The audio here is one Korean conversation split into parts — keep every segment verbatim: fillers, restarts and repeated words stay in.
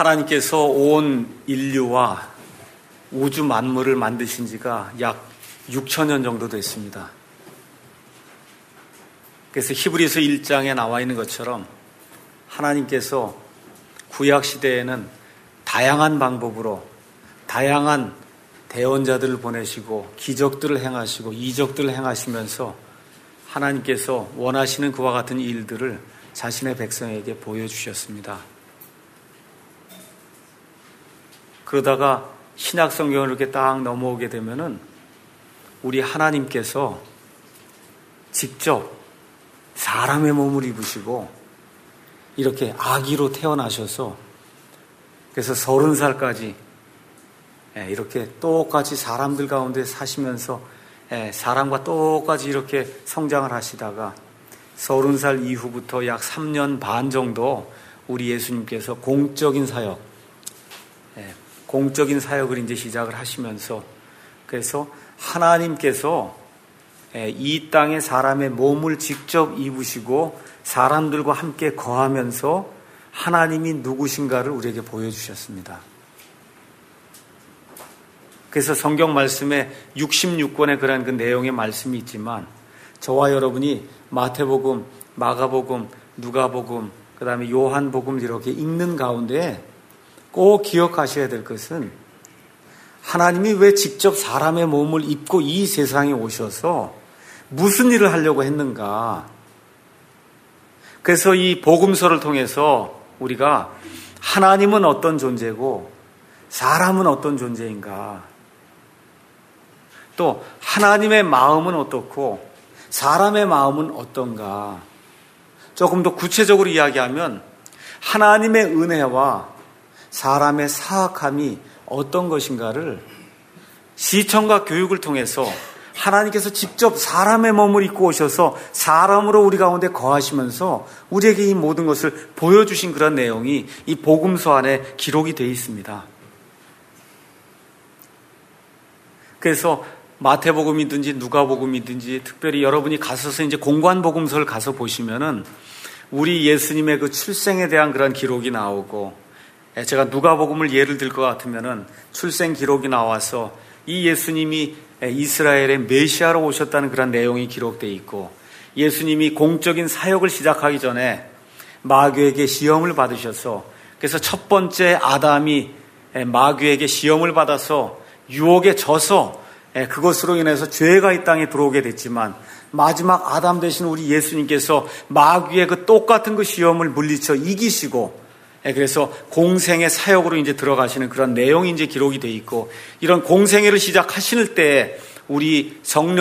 하나님께서 온 인류와 우주 만물을 만드신 지가 약 육천 년 정도 됐습니다. 그래서 히브리서 일 장에 나와 있는 것처럼 하나님께서 구약 시대에는 다양한 방법으로 다양한 대언자들을 보내시고 기적들을 행하시고 이적들을 행하시면서 하나님께서 원하시는 그와 같은 일들을 자신의 백성에게 보여주셨습니다. 그러다가 신약 성경을 이렇게 딱 넘어오게 되면은 우리 하나님께서 직접 사람의 몸을 입으시고 이렇게 아기로 태어나셔서 그래서 서른 살까지 이렇게 똑같이 사람들 가운데 사시면서 사람과 똑같이 이렇게 성장을 하시다가 서른 살 이후부터 약 삼 년 반 정도 우리 예수님께서 공적인 사역, 공적인 사역을 이제 시작을 하시면서 그래서 하나님께서 이 땅에 사람의 몸을 직접 입으시고 사람들과 함께 거하면서 하나님이 누구신가를 우리에게 보여주셨습니다. 그래서 성경 말씀에 육십육 권의 그런 그 내용의 말씀이 있지만 저와 여러분이 마태복음, 마가복음, 누가복음, 그 다음에 요한복음 이렇게 읽는 가운데 꼭 기억하셔야 될 것은 하나님이 왜 직접 사람의 몸을 입고 이 세상에 오셔서 무슨 일을 하려고 했는가. 그래서 이 복음서를 통해서 우리가 하나님은 어떤 존재고 사람은 어떤 존재인가, 또 하나님의 마음은 어떻고 사람의 마음은 어떤가, 조금 더 구체적으로 이야기하면 하나님의 은혜와 사람의 사악함이 어떤 것인가를 시청과 교육을 통해서 하나님께서 직접 사람의 몸을 입고 오셔서 사람으로 우리 가운데 거하시면서 우리에게 이 모든 것을 보여주신 그런 내용이 이 복음서 안에 기록이 되어 있습니다. 그래서 마태복음이든지 누가복음이든지 특별히 여러분이 가셔서 이제 공관복음서를 가서 보시면은 우리 예수님의 그 출생에 대한 그런 기록이 나오고, 제가 누가복음을 예를 들 것 같으면은 출생 기록이 나와서 이 예수님이 이스라엘의 메시아로 오셨다는 그런 내용이 기록되어 있고, 예수님이 공적인 사역을 시작하기 전에 마귀에게 시험을 받으셔서 그래서 첫 번째 아담이 마귀에게 시험을 받아서 유혹에 져서 그것으로 인해서 죄가 이 땅에 들어오게 됐지만 마지막 아담 되신 우리 예수님께서 마귀의 그 똑같은 그 시험을 물리쳐 이기시고 그래서 공생의 사역으로 이제 들어가시는 그런 내용이 이제 기록이 되어 있고, 이런 공생애를 시작하실 때 우리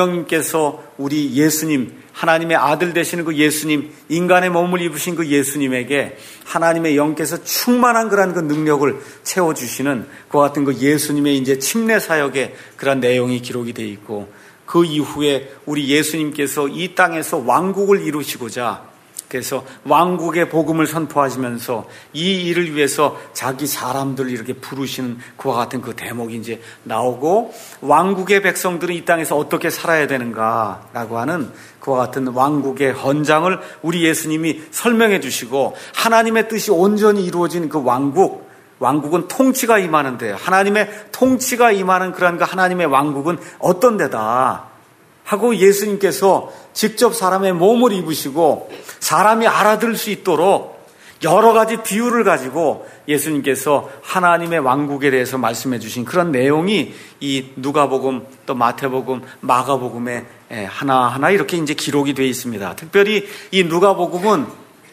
성령님께서 우리 예수님, 하나님의 아들 되시는 그 예수님, 인간의 몸을 입으신 그 예수님에게 하나님의 영께서 충만한 그런 그 능력을 채워주시는 그와 같은 그 예수님의 이제 침례 사역의 그런 내용이 기록이 되어 있고, 그 이후에 우리 예수님께서 이 땅에서 왕국을 이루시고자 그래서 왕국의 복음을 선포하시면서 이 일을 위해서 자기 사람들을 이렇게 부르시는 그와 같은 그 대목이 이제 나오고, 왕국의 백성들은 이 땅에서 어떻게 살아야 되는가라고 하는 그와 같은 왕국의 헌장을 우리 예수님이 설명해 주시고, 하나님의 뜻이 온전히 이루어진 그 왕국, 왕국은 통치가 임하는데 하나님의 통치가 임하는 그런 그 하나님의 왕국은 어떤 데다 하고 예수님께서 직접 사람의 몸을 입으시고 사람이 알아들을 수 있도록 여러 가지 비유를 가지고 예수님께서 하나님의 왕국에 대해서 말씀해 주신 그런 내용이 이 누가복음, 또 마태복음, 마가복음에 하나하나 이렇게 이제 기록이 되어 있습니다. 특별히 이 누가복음은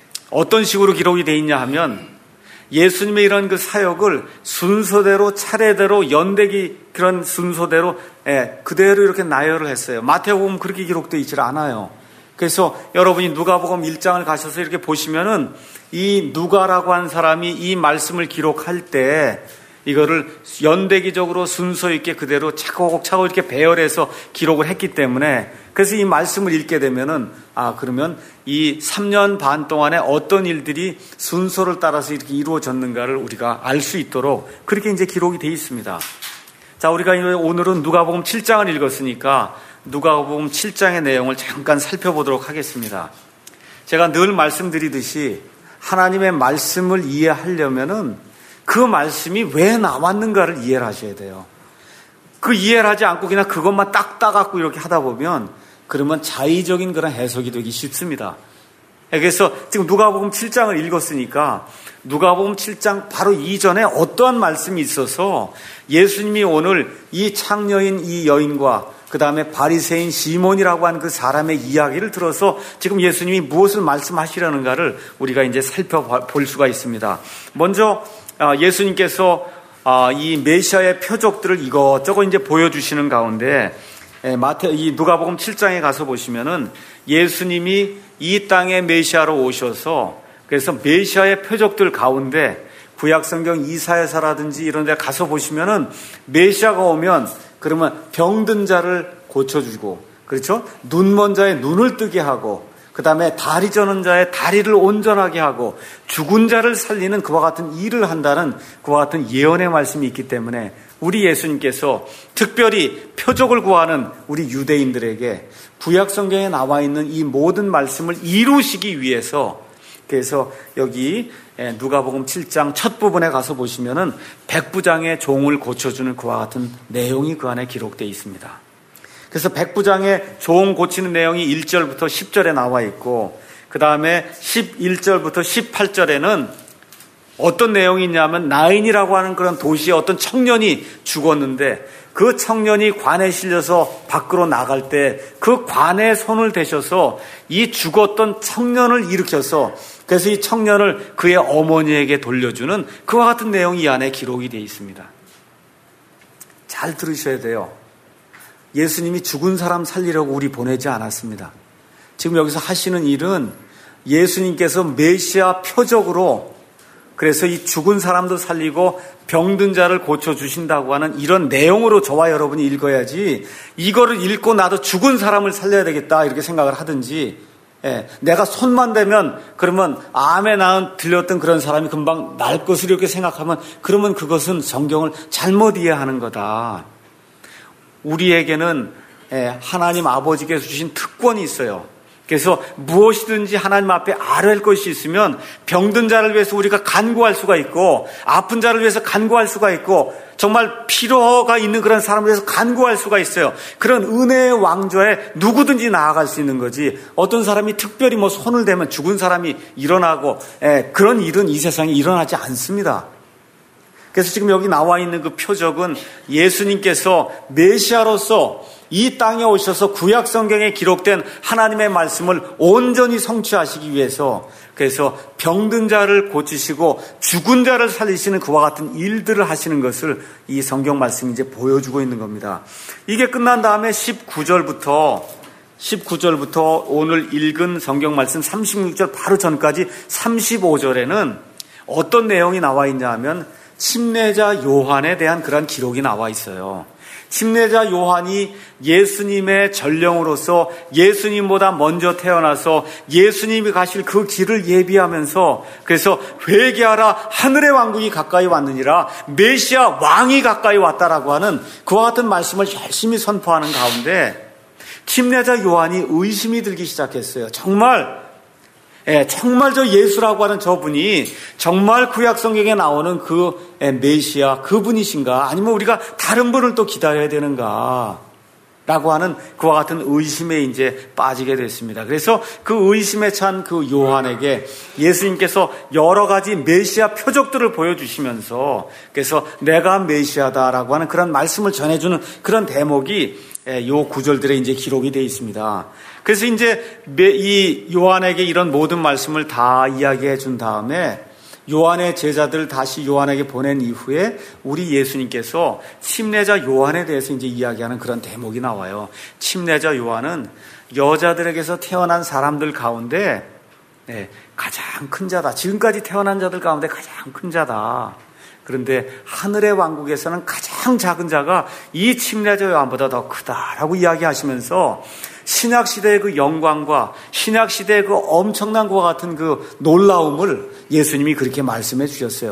어떤 식으로 기록이 되어 있냐 하면 예수님의 이런 그 사역을 순서대로 차례대로 연대기 그런 순서대로 예, 그대로 이렇게 나열을 했어요. 마태복음 그렇게 기록되어 있질 않아요. 그래서 여러분이 누가복음 일 장을 가셔서 이렇게 보시면은 이 누가라고 한 사람이 이 말씀을 기록할 때 이거를 연대기적으로 순서 있게 그대로 차곡차곡 이렇게 배열해서 기록을 했기 때문에, 그래서 이 말씀을 읽게 되면은 아 그러면 이 삼 년 반 동안에 어떤 일들이 순서를 따라서 이렇게 이루어졌는가를 우리가 알 수 있도록 그렇게 이제 기록이 되어 있습니다. 자, 우리가 오늘은 누가복음 칠 장을 읽었으니까 누가복음 칠 장의 내용을 잠깐 살펴보도록 하겠습니다. 제가 늘 말씀드리듯이 하나님의 말씀을 이해하려면은 그 말씀이 왜 나왔는가를 이해를 하셔야 돼요. 그 이해를 하지 않고 그냥 그것만 딱 따갖고 이렇게 하다 보면 그러면 자의적인 그런 해석이 되기 쉽습니다. 그래서 지금 누가복음 칠 장을 읽었으니까 누가복음 칠 장 바로 이전에 어떠한 말씀이 있어서 예수님이 오늘 이 창녀인 이 여인과 그 다음에 바리새인 시몬이라고 하는 그 사람의 이야기를 들어서 지금 예수님이 무엇을 말씀하시려는가를 우리가 이제 살펴볼 수가 있습니다. 먼저 예수님께서 이 메시아의 표적들을 이것저것 이제 보여주시는 가운데 마태 이 누가복음 칠 장에 가서 보시면은 예수님이 이 땅에 메시아로 오셔서 그래서 메시아의 표적들 가운데 구약성경 이사야서라든지 이런 데 가서 보시면은 메시아가 오면 그러면 병든 자를 고쳐주고, 그렇죠? 눈먼 자의 눈을 뜨게 하고, 그 다음에 다리 저는 자의 다리를 온전하게 하고, 죽은 자를 살리는 그와 같은 일을 한다는 그와 같은 예언의 말씀이 있기 때문에 우리 예수님께서 특별히 표적을 구하는 우리 유대인들에게 구약성경에 나와 있는 이 모든 말씀을 이루시기 위해서, 그래서 여기 누가복음 칠 장 첫 부분에 가서 보시면은 백부장의 종을 고쳐주는 그와 같은 내용이 그 안에 기록되어 있습니다. 그래서 백부장의 종 고치는 내용이 일 절부터 십 절에 나와 있고, 그 다음에 십일 절부터 십팔 절에는 어떤 내용이 있냐면 나인이라고 하는 그런 도시에 어떤 청년이 죽었는데 그 청년이 관에 실려서 밖으로 나갈 때 그 관에 손을 대셔서 이 죽었던 청년을 일으켜서 그래서 이 청년을 그의 어머니에게 돌려주는 그와 같은 내용이 이 안에 기록이 되어 있습니다. 잘 들으셔야 돼요. 예수님이 죽은 사람 살리려고 우리 보내지 않았습니다. 지금 여기서 하시는 일은 예수님께서 메시아 표적으로 그래서 이 죽은 사람도 살리고 병든 자를 고쳐주신다고 하는 이런 내용으로 저와 여러분이 읽어야지 이거를 읽고 나도 죽은 사람을 살려야 되겠다 이렇게 생각을 하든지, 예, 내가 손만 대면 그러면 암에 낳은 들렸던 그런 사람이 금방 날 것을 이렇게 생각하면 그러면 그것은 성경을 잘못 이해하는 거다. 우리에게는 예, 하나님 아버지께서 주신 특권이 있어요. 그래서 무엇이든지 하나님 앞에 아뢰할 것이 있으면 병든 자를 위해서 우리가 간구할 수가 있고, 아픈 자를 위해서 간구할 수가 있고, 정말 필요가 있는 그런 사람을 위해서 간구할 수가 있어요. 그런 은혜의 왕좌에 누구든지 나아갈 수 있는 거지, 어떤 사람이 특별히 뭐 손을 대면 죽은 사람이 일어나고, 예, 그런 일은 이 세상에 일어나지 않습니다. 그래서 지금 여기 나와 있는 그 표적은 예수님께서 메시아로서 이 땅에 오셔서 구약 성경에 기록된 하나님의 말씀을 온전히 성취하시기 위해서, 그래서 병든 자를 고치시고 죽은 자를 살리시는 그와 같은 일들을 하시는 것을 이 성경 말씀이 이제 보여주고 있는 겁니다. 이게 끝난 다음에 십구 절부터 십구 절부터 오늘 읽은 성경 말씀 삼십육 절 바로 전까지 삼십오 절에는 어떤 내용이 나와 있냐 하면 침례자 요한에 대한 그런 기록이 나와 있어요. 침례자 요한이 예수님의 전령으로서 예수님보다 먼저 태어나서 예수님이 가실 그 길을 예비하면서, 그래서 회개하라 하늘의 왕국이 가까이 왔느니라, 메시아 왕이 가까이 왔다라고 하는 그와 같은 말씀을 열심히 선포하는 가운데 침례자 요한이 의심이 들기 시작했어요. 정말 예, 정말 저 예수라고 하는 저분이 정말 구약 성경에 나오는 그 메시아 그분이신가, 아니면 우리가 다른 분을 또 기다려야 되는가 라고 하는 그와 같은 의심에 이제 빠지게 됐습니다. 그래서 그 의심에 찬 그 요한에게 예수님께서 여러 가지 메시아 표적들을 보여주시면서, 그래서 내가 메시아다라고 하는 그런 말씀을 전해주는 그런 대목이 요 구절들에 이제 기록이 되어 있습니다. 그래서 이제 이 요한에게 이런 모든 말씀을 다 이야기해 준 다음에 요한의 제자들 다시 요한에게 보낸 이후에 우리 예수님께서 침례자 요한에 대해서 이제 이야기하는 그런 대목이 나와요. 침례자 요한은 여자들에게서 태어난 사람들 가운데 네, 가장 큰 자다. 지금까지 태어난 자들 가운데 가장 큰 자다. 그런데 하늘의 왕국에서는 가장 작은 자가 이 침례자 요한보다 더 크다라고 이야기하시면서 신약시대의 그 영광과 신약시대의 그 엄청난 것과 같은 그 놀라움을 예수님이 그렇게 말씀해 주셨어요.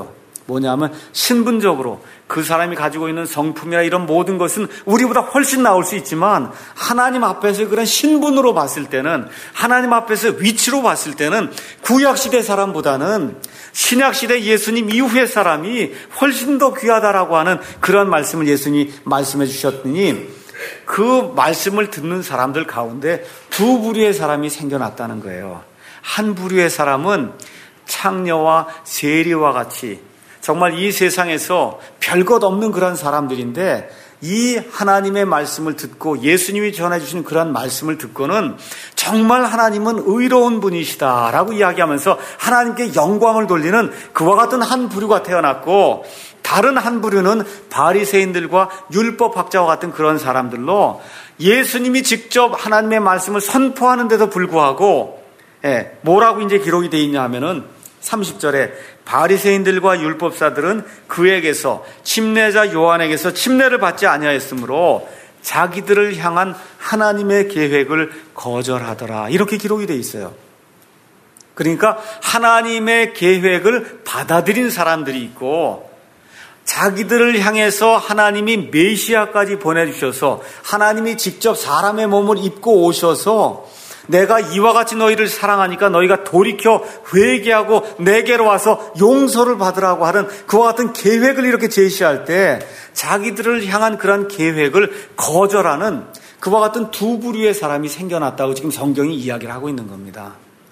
뭐냐면 신분적으로 그 사람이 가지고 있는 성품이나 이런 모든 것은 우리보다 훨씬 나을 수 있지만 하나님 앞에서 그런 신분으로 봤을 때는, 하나님 앞에서 위치로 봤을 때는 구약시대 사람보다는 신약시대 예수님 이후의 사람이 훨씬 더 귀하다라고 하는 그런 말씀을 예수님이 말씀해 주셨더니, 그 말씀을 듣는 사람들 가운데 두 부류의 사람이 생겨났다는 거예요. 한 부류의 사람은 창녀와 세리와 같이 정말 이 세상에서 별것 없는 그런 사람들인데, 이 하나님의 말씀을 듣고 예수님이 전해주신 그런 말씀을 듣고는 정말 하나님은 의로운 분이시다라고 이야기하면서 하나님께 영광을 돌리는 그와 같은 한 부류가 태어났고, 다른 한 부류는 바리새인들과 율법학자와 같은 그런 사람들로 예수님이 직접 하나님의 말씀을 선포하는데도 불구하고, 예, 뭐라고 이제 기록이 되어 있냐 하면은 삼십 절에 바리새인들과 율법사들은 그에게서, 침례자 요한에게서 침례를 받지 아니하였으므로 자기들을 향한 하나님의 계획을 거절하더라, 이렇게 기록이 되어 있어요. 그러니까 하나님의 계획을 받아들인 사람들이 있고, 자기들을 향해서 하나님이 메시아까지 보내주셔서 하나님이 직접 사람의 몸을 입고 오셔서 내가 이와 같이 너희를 사랑하니까 너희가 돌이켜 회개하고 내게로 와서 용서를 받으라고 하는 그와 같은 계획을 이렇게 제시할 때, 자기들을 향한 그런 계획을 거절하는 그와 같은 두 부류의 사람이 생겨났다고 지금 성경이 이야기를 하고 있는 겁니다.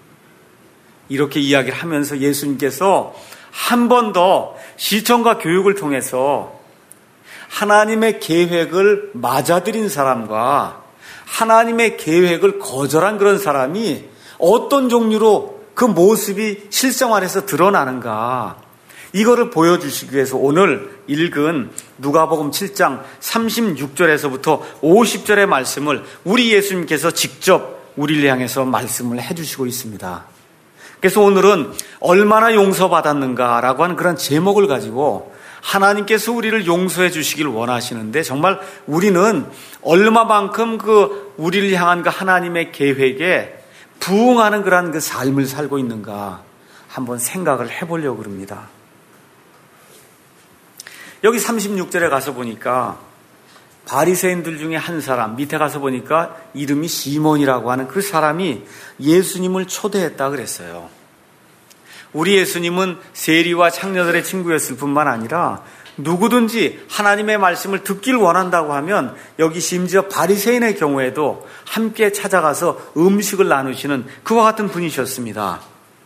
이렇게 이야기를 하면서 예수님께서 한 번 더 시청과 교육을 통해서 하나님의 계획을 맞아들인 사람과 하나님의 계획을 거절한 그런 사람이 어떤 종류로 그 모습이 실생활에서 드러나는가, 이거를 보여주시기 위해서 오늘 읽은 누가복음 칠 장 삼십육 절에서부터 오십 절의 말씀을 우리 예수님께서 직접 우리를 향해서 말씀을 해주시고 있습니다. 그래서 오늘은 얼마나 용서받았는가라고 하는 그런 제목을 가지고 하나님께서 우리를 용서해 주시길 원하시는데, 정말 우리는 얼마만큼 그 우리를 향한 그 하나님의 계획에 부응하는 그런 그 삶을 살고 있는가 한번 생각을 해보려고 합니다. 여기 삼십육 절에 가서 보니까 바리새인들 중에 한 사람, 밑에 가서 보니까 이름이 시몬이라고 하는 그 사람이 예수님을 초대했다 그랬어요. 우리 예수님은 세리와 창녀들의 친구였을 뿐만 아니라 누구든지 하나님의 말씀을 듣길 원한다고 하면 여기 심지어 바리새인의 경우에도 함께 찾아가서 음식을 나누시는 그와 같은 분이셨습니다.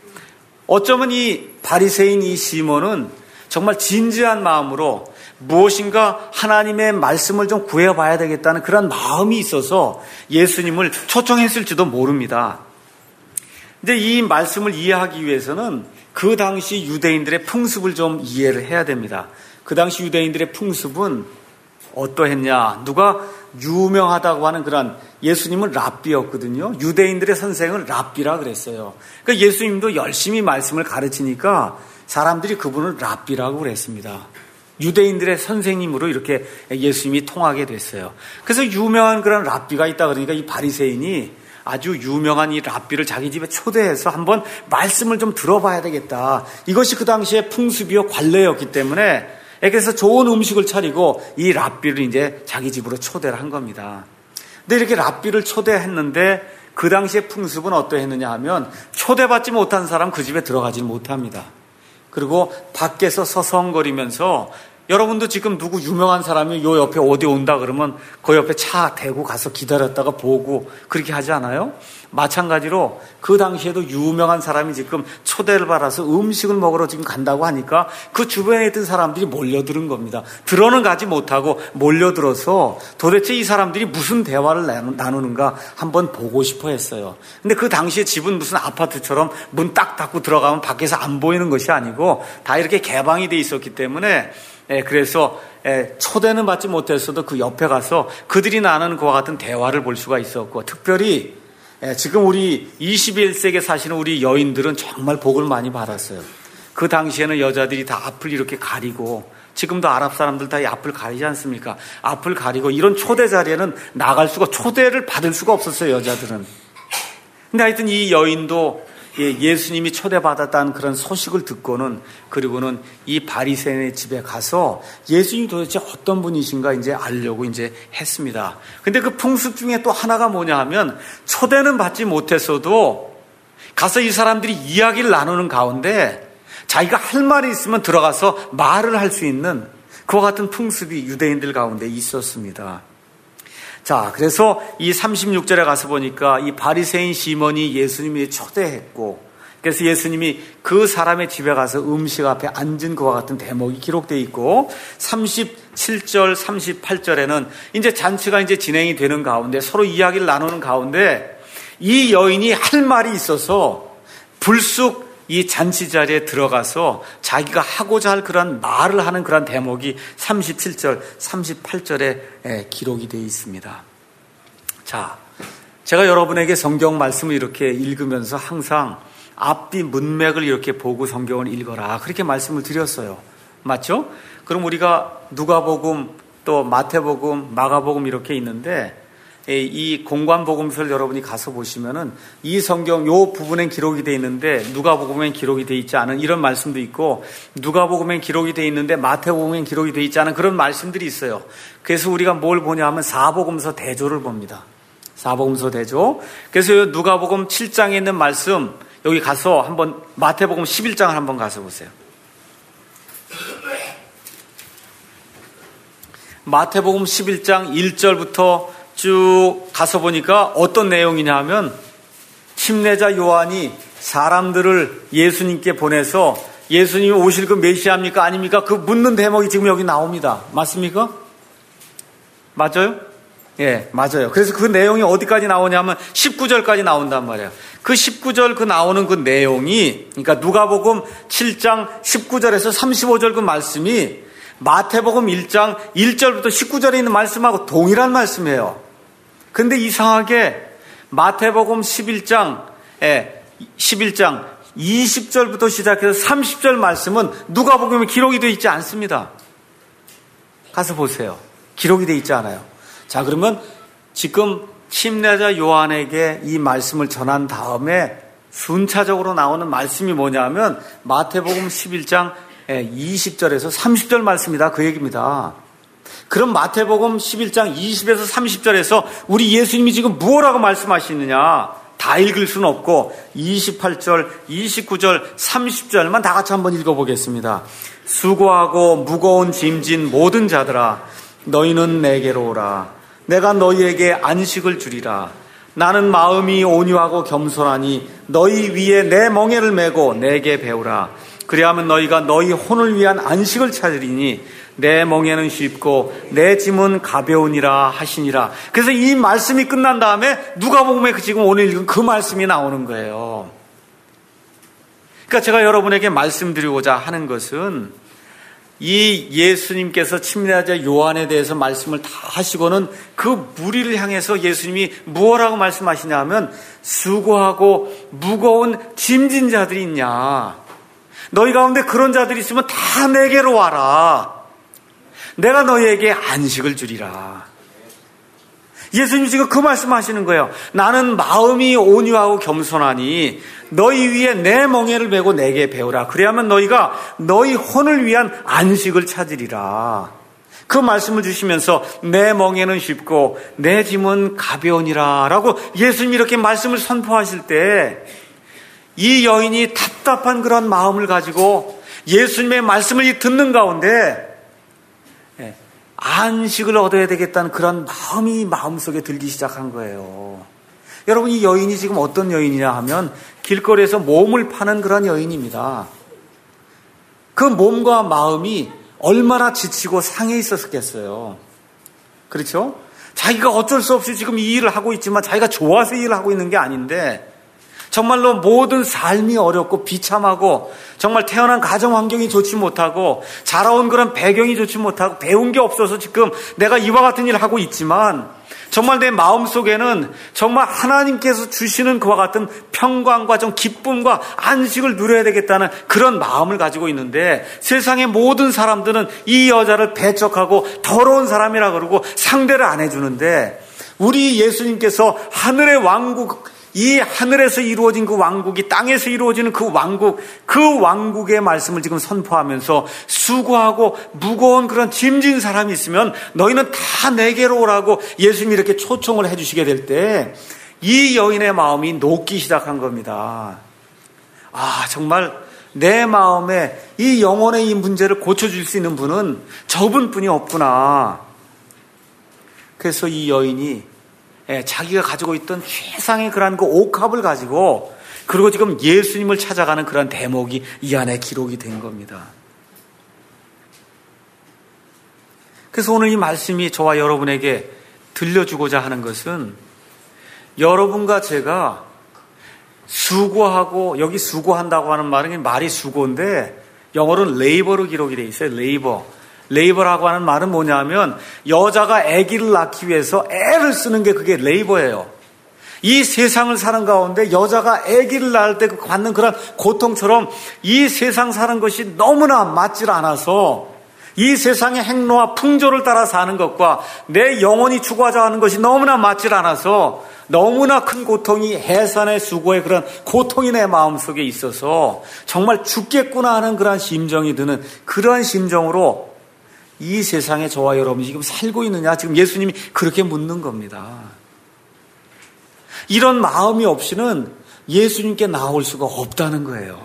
어쩌면 이 바리새인 이 시몬은 정말 진지한 마음으로 무엇인가 하나님의 말씀을 좀 구해봐야 되겠다는 그런 마음이 있어서 예수님을 초청했을지도 모릅니다. 근데 이 말씀을 이해하기 위해서는 그 당시 유대인들의 풍습을 좀 이해를 해야 됩니다. 그 당시 유대인들의 풍습은 어떠했냐? 누가 유명하다고 하는 그런, 예수님은 랍비였거든요. 유대인들의 선생을 랍비라 그랬어요. 그러니까 예수님도 열심히 말씀을 가르치니까 사람들이 그분을 랍비라고 그랬습니다. 유대인들의 선생님으로 이렇게 예수님이 통하게 됐어요. 그래서 유명한 그런 랍비가 있다 그러니까 이 바리새인이 아주 유명한 이 랍비를 자기 집에 초대해서 한번 말씀을 좀 들어봐야 되겠다. 이것이 그 당시에 풍습이요 관례였기 때문에, 그래서 좋은 음식을 차리고 이 랍비를 이제 자기 집으로 초대를 한 겁니다. 근데 이렇게 랍비를 초대했는데 그 당시에 풍습은 어떠했느냐 하면 초대받지 못한 사람 그 집에 들어가지 못합니다. 그리고 밖에서 서성거리면서, 여러분도 지금 누구 유명한 사람이 요 옆에 어디 온다 그러면 그 옆에 차 대고 가서 기다렸다가 보고 그렇게 하지 않아요? 마찬가지로 그 당시에도 유명한 사람이 지금 초대를 받아서 음식을 먹으러 지금 간다고 하니까 그 주변에 있던 사람들이 몰려드는 겁니다. 들어는 가지 못하고 몰려들어서 도대체 이 사람들이 무슨 대화를 나누는가 한번 보고 싶어 했어요. 근데 그 당시에 집은 무슨 아파트처럼 문 딱 닫고 들어가면 밖에서 안 보이는 것이 아니고 다 이렇게 개방이 돼 있었기 때문에, 예, 그래서 예, 초대는 받지 못했어도 그 옆에 가서 그들이 나누는 그와 같은 대화를 볼 수가 있었고, 특별히 예, 지금 우리 이십일 세기에 사시는 우리 여인들은 정말 복을 많이 받았어요. 그 당시에는 여자들이 다 앞을 이렇게 가리고, 지금도 아랍 사람들 다 이 앞을 가리지 않습니까? 앞을 가리고 이런 초대 자리에는 나갈 수가, 초대를 받을 수가 없었어요, 여자들은. 근데 하여튼 이 여인도 예수님이 초대받았다는 그런 소식을 듣고는, 그리고는 이 바리새인의 집에 가서 예수님이 도대체 어떤 분이신가 이제 알려고 이제 했습니다. 근데 그 풍습 중에 또 하나가 뭐냐 하면, 초대는 받지 못했어도 가서 이 사람들이 이야기를 나누는 가운데 자기가 할 말이 있으면 들어가서 말을 할 수 있는 그와 같은 풍습이 유대인들 가운데 있었습니다. 자, 그래서 이 삼십육 절에 가서 보니까 이 바리새인 시몬이 예수님이 초대했고, 그래서 예수님이 그 사람의 집에 가서 음식 앞에 앉은 그와 같은 대목이 기록되어 있고, 삼십칠 절, 삼십팔 절에는 이제 잔치가 이제 진행이 되는 가운데 서로 이야기를 나누는 가운데 이 여인이 할 말이 있어서 불쑥 이 잔치 자리에 들어가서 자기가 하고자 할 그런 말을 하는 그런 대목이 삼십칠 절, 삼십팔 절에 기록이 되어 있습니다. 자, 제가 여러분에게 성경 말씀을 이렇게 읽으면서 항상 앞뒤 문맥을 이렇게 보고 성경을 읽어라, 그렇게 말씀을 드렸어요. 맞죠? 그럼 우리가 누가복음, 또 마태복음, 마가복음 이렇게 있는데, 이 공관복음서를 여러분이 가서 보시면은 이 성경 요 부분엔 기록이 되어 있는데 누가복음엔 기록이 되어 있지 않은 이런 말씀도 있고, 누가복음엔 기록이 되어 있는데 마태복음엔 기록이 되어 있지 않은 그런 말씀들이 있어요. 그래서 우리가 뭘 보냐 하면 사복음서 대조를 봅니다. 사복음서 대조. 그래서 누가복음 칠 장에 있는 말씀, 여기 가서 한번 마태복음 십일 장을 한번 가서 보세요. 마태복음 십일 장 일 절부터 쭉 가서 보니까 어떤 내용이냐 하면, 침례자 요한이 사람들을 예수님께 보내서 예수님이 오실 그 메시아입니까 아닙니까? 그 묻는 대목이 지금 여기 나옵니다. 맞습니까? 맞아요? 예, 맞아요. 그래서 그 내용이 어디까지 나오냐면 십구 절까지 나온단 말이에요. 그 십구 절 그 나오는 그 내용이, 그러니까 누가복음 칠 장 십구 절에서 삼십오 절 그 말씀이 마태복음 일 장 일 절부터 십구 절에 있는 말씀하고 동일한 말씀이에요. 근데 이상하게 마태복음 십일 장, 예, 십일 장 이십 절부터 시작해서 삼십 절 말씀은 누가복음에 기록이 되어 있지 않습니다. 가서 보세요. 기록이 되어 있지 않아요. 자, 그러면 지금 침례자 요한에게 이 말씀을 전한 다음에 순차적으로 나오는 말씀이 뭐냐면 마태복음 십일 장 이십 절에서 삼십 절 말씀이다, 그 얘기입니다. 그럼 마태복음 십일 장 이십에서 삼십 절에서 우리 예수님이 지금 무엇라고 말씀하시느냐, 다 읽을 수는 없고 이십팔 절, 이십구 절, 삼십 절만 다 같이 한번 읽어보겠습니다. 수고하고 무거운 짐진 모든 자들아, 너희는 내게로 오라. 내가 너희에게 안식을 주리라. 나는 마음이 온유하고 겸손하니 너희 위에 내 멍에를 메고 내게 배우라. 그리하면 너희가 너희 혼을 위한 안식을 찾으리니 내 멍에는 쉽고 내 짐은 가벼우니라 하시니라. 그래서 이 말씀이 끝난 다음에 누가복음에 지금 오늘 읽은 그 말씀이 나오는 거예요. 그러니까 제가 여러분에게 말씀드리고자 하는 것은, 이 예수님께서 침례자 요한에 대해서 말씀을 다 하시고는 그 무리를 향해서 예수님이 무엇라고 말씀하시냐 하면, 수고하고 무거운 짐진 자들이 있냐, 너희 가운데 그런 자들이 있으면 다 내게로 와라. 내가 너희에게 안식을 주리라. 예수님이 지금 그 말씀하시는 거예요. 나는 마음이 온유하고 겸손하니 너희 위에 내 멍에를 메고 내게 배우라. 그래야만 너희가 너희 혼을 위한 안식을 찾으리라. 그 말씀을 주시면서 내 멍에는 쉽고 내 짐은 가벼우니라 라고 예수님이 이렇게 말씀을 선포하실 때, 이 여인이 답답한 그런 마음을 가지고 예수님의 말씀을 듣는 가운데 안식을 얻어야 되겠다는 그런 마음이 마음속에 들기 시작한 거예요. 여러분, 이 여인이 지금 어떤 여인이냐 하면 길거리에서 몸을 파는 그런 여인입니다. 그 몸과 마음이 얼마나 지치고 상해 있었겠어요. 그렇죠? 자기가 어쩔 수 없이 지금 이 일을 하고 있지만 자기가 좋아서 이 일을 하고 있는 게 아닌데, 정말로 모든 삶이 어렵고 비참하고, 정말 태어난 가정 환경이 좋지 못하고, 자라온 그런 배경이 좋지 못하고, 배운 게 없어서 지금 내가 이와 같은 일을 하고 있지만, 정말 내 마음속에는 정말 하나님께서 주시는 그와 같은 평강과 좀 기쁨과 안식을 누려야 되겠다는 그런 마음을 가지고 있는데, 세상의 모든 사람들은 이 여자를 배척하고 더러운 사람이라 그러고 상대를 안 해주는데, 우리 예수님께서 하늘의 왕국, 이 하늘에서 이루어진 그 왕국이 땅에서 이루어지는 그 왕국, 그 왕국의 말씀을 지금 선포하면서 수고하고 무거운 그런 짐진 사람이 있으면 너희는 다 내게로 오라고 예수님이 이렇게 초청을 해주시게 될 때 이 여인의 마음이 녹기 시작한 겁니다. 아, 정말 내 마음에 이 영혼의 이 문제를 고쳐줄 수 있는 분은 저분뿐이 없구나. 그래서 이 여인이 자기가 가지고 있던 최상의 그런 그 옥합을 가지고 그리고 지금 예수님을 찾아가는 그런 대목이 이 안에 기록이 된 겁니다. 그래서 오늘 이 말씀이 저와 여러분에게 들려주고자 하는 것은 여러분과 제가 수고하고, 여기 수고한다고 하는 말은 말이 수고인데 영어로는 레이버로 기록이 되어 있어요. 레이버. 레이버라고 하는 말은 뭐냐면 여자가 아기를 낳기 위해서 애를 쓰는 게 그게 레이버예요. 이 세상을 사는 가운데 여자가 아기를 낳을 때 받는 그런 고통처럼 이 세상 사는 것이 너무나 맞질 않아서 이 세상의 행로와 풍조를 따라 사는 것과 내 영혼이 추구하자 하는 것이 너무나 맞질 않아서 너무나 큰 고통이 해산의 수고의 그런 고통이 내 마음속에 있어서 정말 죽겠구나 하는 그런 심정이 드는 그러한 심정으로 이 세상에 저와 여러분이 지금 살고 있느냐, 지금 예수님이 그렇게 묻는 겁니다. 이런 마음이 없이는 예수님께 나올 수가 없다는 거예요.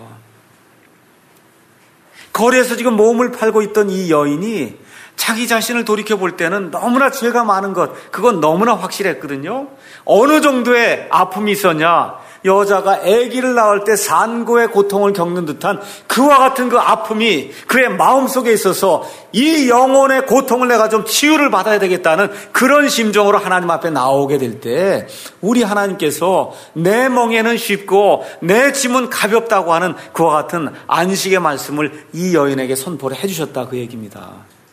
거리에서 지금 몸을 팔고 있던 이 여인이 자기 자신을 돌이켜 볼 때는 너무나 죄가 많은 것, 그건 너무나 확실했거든요. 어느 정도의 아픔이 있었냐? 여자가 아기를 낳을 때 산고의 고통을 겪는 듯한 그와 같은 그 아픔이 그의 마음속에 있어서 이 영혼의 고통을 내가 좀 치유를 받아야 되겠다는 그런 심정으로 하나님 앞에 나오게 될 때 우리 하나님께서 내 멍에는 쉽고 내 짐은 가볍다고 하는 그와 같은 안식의 말씀을 이 여인에게 선포를 해주셨다, 그 얘기입니다.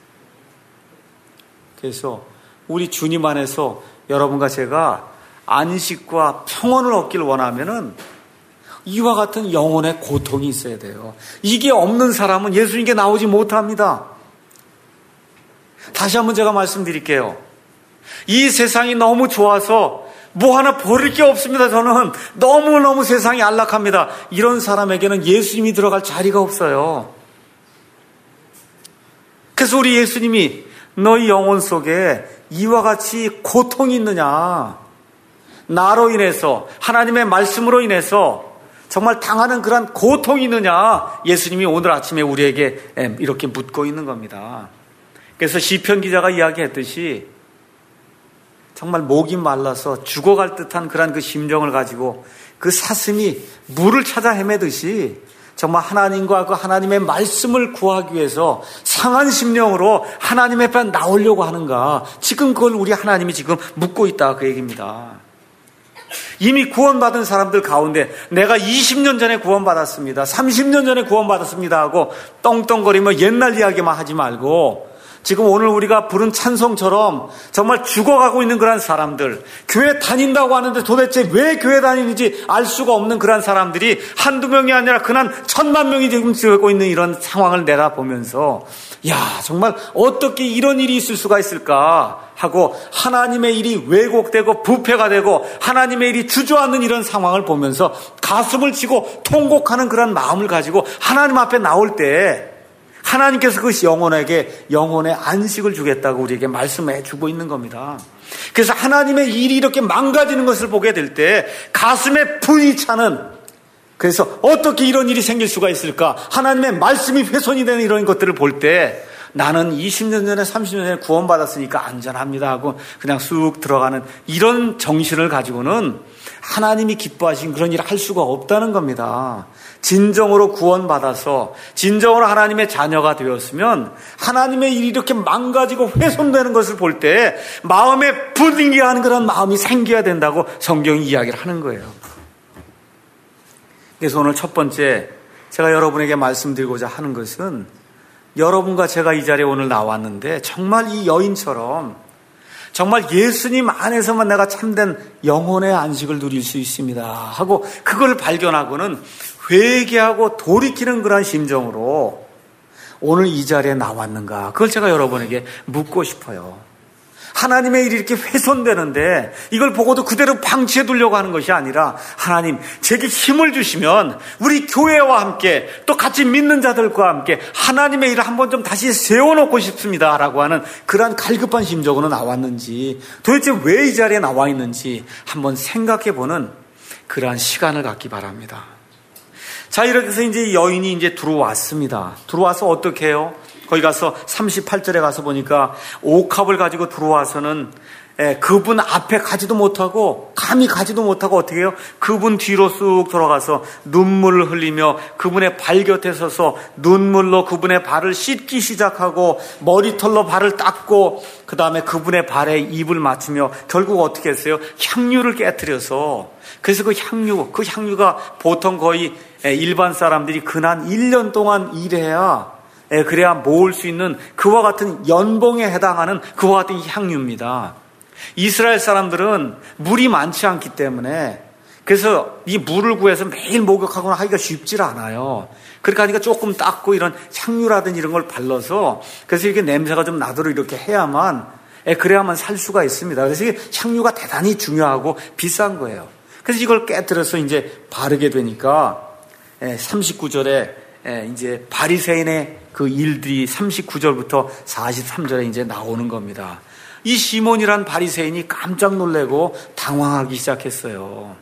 그래서 우리 주님 안에서 여러분과 제가 안식과 평온을 얻기를 원하면은 이와 같은 영혼의 고통이 있어야 돼요. 이게 없는 사람은 예수님께 나오지 못합니다. 다시 한번 제가 말씀드릴게요. 이 세상이 너무 좋아서 뭐 하나 버릴 게 없습니다. 저는 너무너무 세상이 안락합니다. 이런 사람에게는 예수님이 들어갈 자리가 없어요. 그래서 우리 예수님이 너희 영혼 속에 이와 같이 고통이 있느냐, 나로 인해서 하나님의 말씀으로 인해서 정말 당하는 그런 고통이 있느냐, 예수님이 오늘 아침에 우리에게 이렇게 묻고 있는 겁니다. 그래서 시편 기자가 이야기했듯이 정말 목이 말라서 죽어갈 듯한 그런 그 심정을 가지고 그 사슴이 물을 찾아 헤매듯이 정말 하나님과 그 하나님의 말씀을 구하기 위해서 상한 심령으로 하나님 앞에 나오려고 하는가, 지금 그걸 우리 하나님이 지금 묻고 있다, 그 얘기입니다. 이미 구원받은 사람들 가운데 내가 이십 년 전에 구원받았습니다, 삼십 년 전에 구원받았습니다 하고 떵떵거리며 옛날 이야기만 하지 말고 지금 오늘 우리가 부른 찬송처럼 정말 죽어가고 있는 그런 사람들, 교회 다닌다고 하는데 도대체 왜 교회 다니는지 알 수가 없는 그런 사람들이 한두 명이 아니라 그난 천만 명이 지금 쓰고 있는 이런 상황을 내다보면서 야, 정말 어떻게 이런 일이 있을 수가 있을까 하고 하나님의 일이 왜곡되고 부패가 되고 하나님의 일이 주저앉는 이런 상황을 보면서 가슴을 치고 통곡하는 그런 마음을 가지고 하나님 앞에 나올 때 하나님께서 그 영혼에게 영혼의 안식을 주겠다고 우리에게 말씀해 주고 있는 겁니다. 그래서 하나님의 일이 이렇게 망가지는 것을 보게 될 때 가슴에 불이 차는, 그래서 어떻게 이런 일이 생길 수가 있을까, 하나님의 말씀이 훼손이 되는 이런 것들을 볼 때 나는 이십 년 전에 삼십 년 전에 구원받았으니까 안전합니다 하고 그냥 쑥 들어가는 이런 정신을 가지고는 하나님이 기뻐하신 그런 일을 할 수가 없다는 겁니다. 진정으로 구원받아서 진정으로 하나님의 자녀가 되었으면 하나님의 일이 이렇게 망가지고 훼손되는 것을 볼 때 마음에 분위기 하는 그런 마음이 생겨야 된다고 성경이 이야기를 하는 거예요. 그래서 오늘 첫 번째 제가 여러분에게 말씀드리고자 하는 것은, 여러분과 제가 이 자리에 오늘 나왔는데 정말 이 여인처럼 정말 예수님 안에서만 내가 참된 영혼의 안식을 누릴 수 있습니다 하고 그걸 발견하고는 회개하고 돌이키는 그런 심정으로 오늘 이 자리에 나왔는가, 그걸 제가 여러분에게 묻고 싶어요. 하나님의 일이 이렇게 훼손되는데 이걸 보고도 그대로 방치해 두려고 하는 것이 아니라 하나님 제게 힘을 주시면 우리 교회와 함께 또 같이 믿는 자들과 함께 하나님의 일을 한번 좀 다시 세워놓고 싶습니다 라고 하는 그러한 갈급한 심정으로 나왔는지, 도대체 왜 이 자리에 나와 있는지 한번 생각해보는 그러한 시간을 갖기 바랍니다. 자, 이렇게 해서 이제 여인이 이제 들어왔습니다. 들어와서 어떻게 해요? 거기 가서 삼십팔 절에 가서 보니까 옥합을 가지고 들어와서는 그분 앞에 가지도 못하고 감히 가지도 못하고 어떻게 해요? 그분 뒤로 쑥 돌아가서 눈물을 흘리며 그분의 발 곁에 서서 눈물로 그분의 발을 씻기 시작하고 머리털로 발을 닦고 그 다음에 그분의 발에 입을 맞추며 결국 어떻게 했어요? 향유를 깨뜨려서, 그래서 그 향유, 그 향유가 보통 거의 일반 사람들이 근한 일 년 동안 일해야 그래야 모을 수 있는 그와 같은 연봉에 해당하는 그와 같은 향유입니다. 이스라엘 사람들은 물이 많지 않기 때문에 그래서 이 물을 구해서 매일 목욕하거나 하기가 쉽지 않아요. 그러니까 하니까 조금 닦고 이런 향유라든지 이런 걸 발라서 그래서 이렇게 냄새가 좀 나도록 이렇게 해야만, 그래야만 살 수가 있습니다. 그래서 이게 향유가 대단히 중요하고 비싼 거예요. 그래서 이걸 깨뜨려서 이제 바르게 되니까 삼십구 절에 이제 바리새인의 그 일들이 삼십구 절부터 사십삼 절에 이제 나오는 겁니다. 이 시몬이란 바리새인이 깜짝 놀래고 당황하기 시작했어요.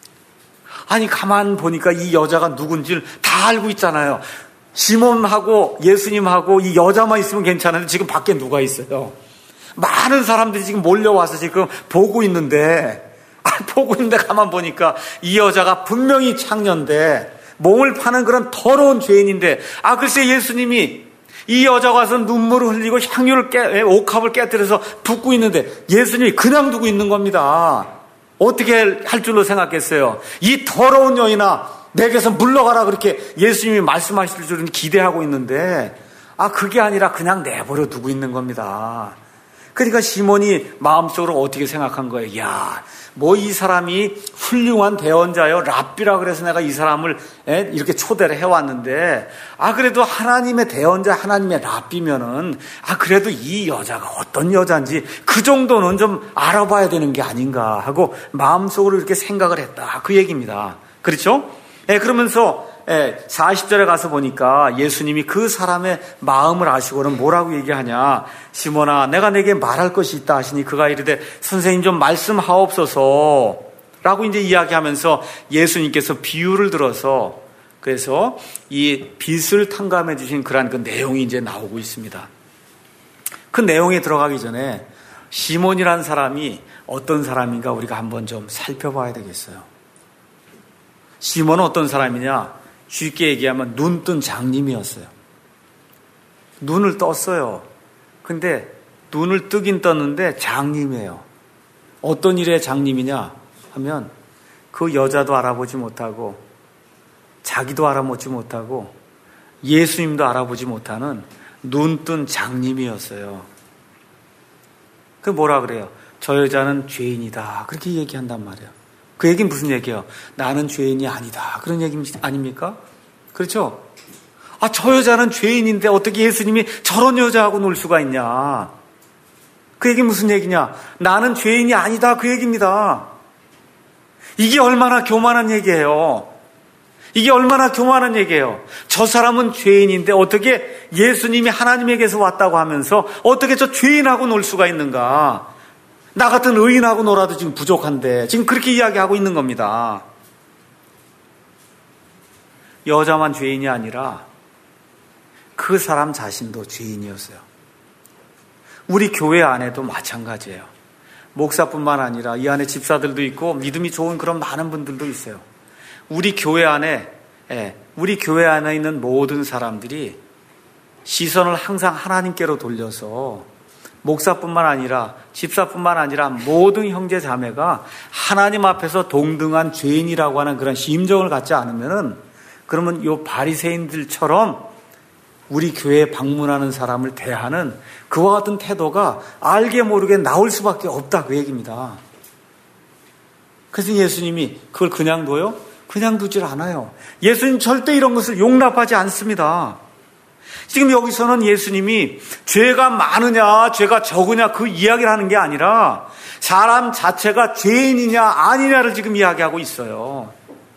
아니 가만 보니까 이 여자가 누군지를 다 알고 있잖아요. 시몬하고 예수님하고 이 여자만 있으면 괜찮은데 지금 밖에 누가 있어요? 많은 사람들이 지금 몰려와서 지금 보고 있는데, 아, 보고 있는데 가만 보니까 이 여자가 분명히 창녀인데 몸을 파는 그런 더러운 죄인인데, 아 글쎄 예수님이 이 여자가 와서 눈물을 흘리고 향유를 깨, 옥합을 깨뜨려서 붓고 있는데 예수님이 그냥 두고 있는 겁니다. 어떻게 할 줄로 생각했어요? 이 더러운 여인아 내게서 물러가라 그렇게 예수님이 말씀하실 줄은 기대하고 있는데, 아 그게 아니라 그냥 내버려 두고 있는 겁니다. 그러니까 시몬이 마음속으로 어떻게 생각한 거예요? 야, 뭐 이 사람이 훌륭한 대언자요, 랍비라 그래서 내가 이 사람을 이렇게 초대를 해왔는데, 아 그래도 하나님의 대언자, 하나님의 랍비면은 아 그래도 이 여자가 어떤 여자인지 그 정도는 좀 알아봐야 되는 게 아닌가 하고 마음속으로 이렇게 생각을 했다, 그 얘기입니다. 그렇죠? 예, 그러면서 사십 절에 가서 보니까 예수님이 그 사람의 마음을 아시고는 뭐라고 얘기하냐? 시몬아, 내가 내게 말할 것이 있다 하시니 그가 이르되 선생님 좀 말씀하옵소서 라고 이제 이야기하면서 예수님께서 비유를 들어서, 그래서 이 빚을 탕감해 주신 그러한 그 내용이 이제 나오고 있습니다. 그 내용에 들어가기 전에 시몬이라는 사람이 어떤 사람인가 우리가 한번 좀 살펴봐야 되겠어요. 시몬은 어떤 사람이냐? 쉽게 얘기하면 눈 뜬 장님이었어요. 눈을 떴어요. 근데 눈을 뜨긴 떴는데 장님이에요. 어떤 일의 장님이냐 하면 그 여자도 알아보지 못하고 자기도 알아보지 못하고 예수님도 알아보지 못하는 눈 뜬 장님이었어요. 그 뭐라 그래요? 저 여자는 죄인이다, 그렇게 얘기한단 말이에요. 그 얘기는 무슨 얘기예요? 나는 죄인이 아니다, 그런 얘기 아닙니까? 그렇죠? 아, 저 여자는 죄인인데 어떻게 예수님이 저런 여자하고 놀 수가 있냐? 그 얘기 무슨 얘기냐? 나는 죄인이 아니다, 그 얘기입니다. 이게 얼마나 교만한 얘기예요. 이게 얼마나 교만한 얘기예요. 저 사람은 죄인인데 어떻게 예수님이 하나님에게서 왔다고 하면서 어떻게 저 죄인하고 놀 수가 있는가? 나 같은 의인하고 놀아도 지금 부족한데 지금 그렇게 이야기하고 있는 겁니다. 여자만 죄인이 아니라 그 사람 자신도 죄인이었어요. 우리 교회 안에도 마찬가지예요. 목사뿐만 아니라 이 안에 집사들도 있고 믿음이 좋은 그런 많은 분들도 있어요. 우리 교회 안에, 예, 우리 교회 안에 있는 모든 사람들이 시선을 항상 하나님께로 돌려서 목사뿐만 아니라 집사뿐만 아니라 모든 형제 자매가 하나님 앞에서 동등한 죄인이라고 하는 그런 심정을 갖지 않으면은, 그러면 요 바리새인들처럼 우리 교회에 방문하는 사람을 대하는 그와 같은 태도가 알게 모르게 나올 수밖에 없다, 그 얘기입니다. 그래서 예수님이 그걸 그냥 둬요? 그냥 두질 않아요. 예수님 절대 이런 것을 용납하지 않습니다. 지금 여기서는 예수님이 죄가 많으냐 죄가 적으냐 그 이야기를 하는 게 아니라 사람 자체가 죄인이냐 아니냐를 지금 이야기하고 있어요.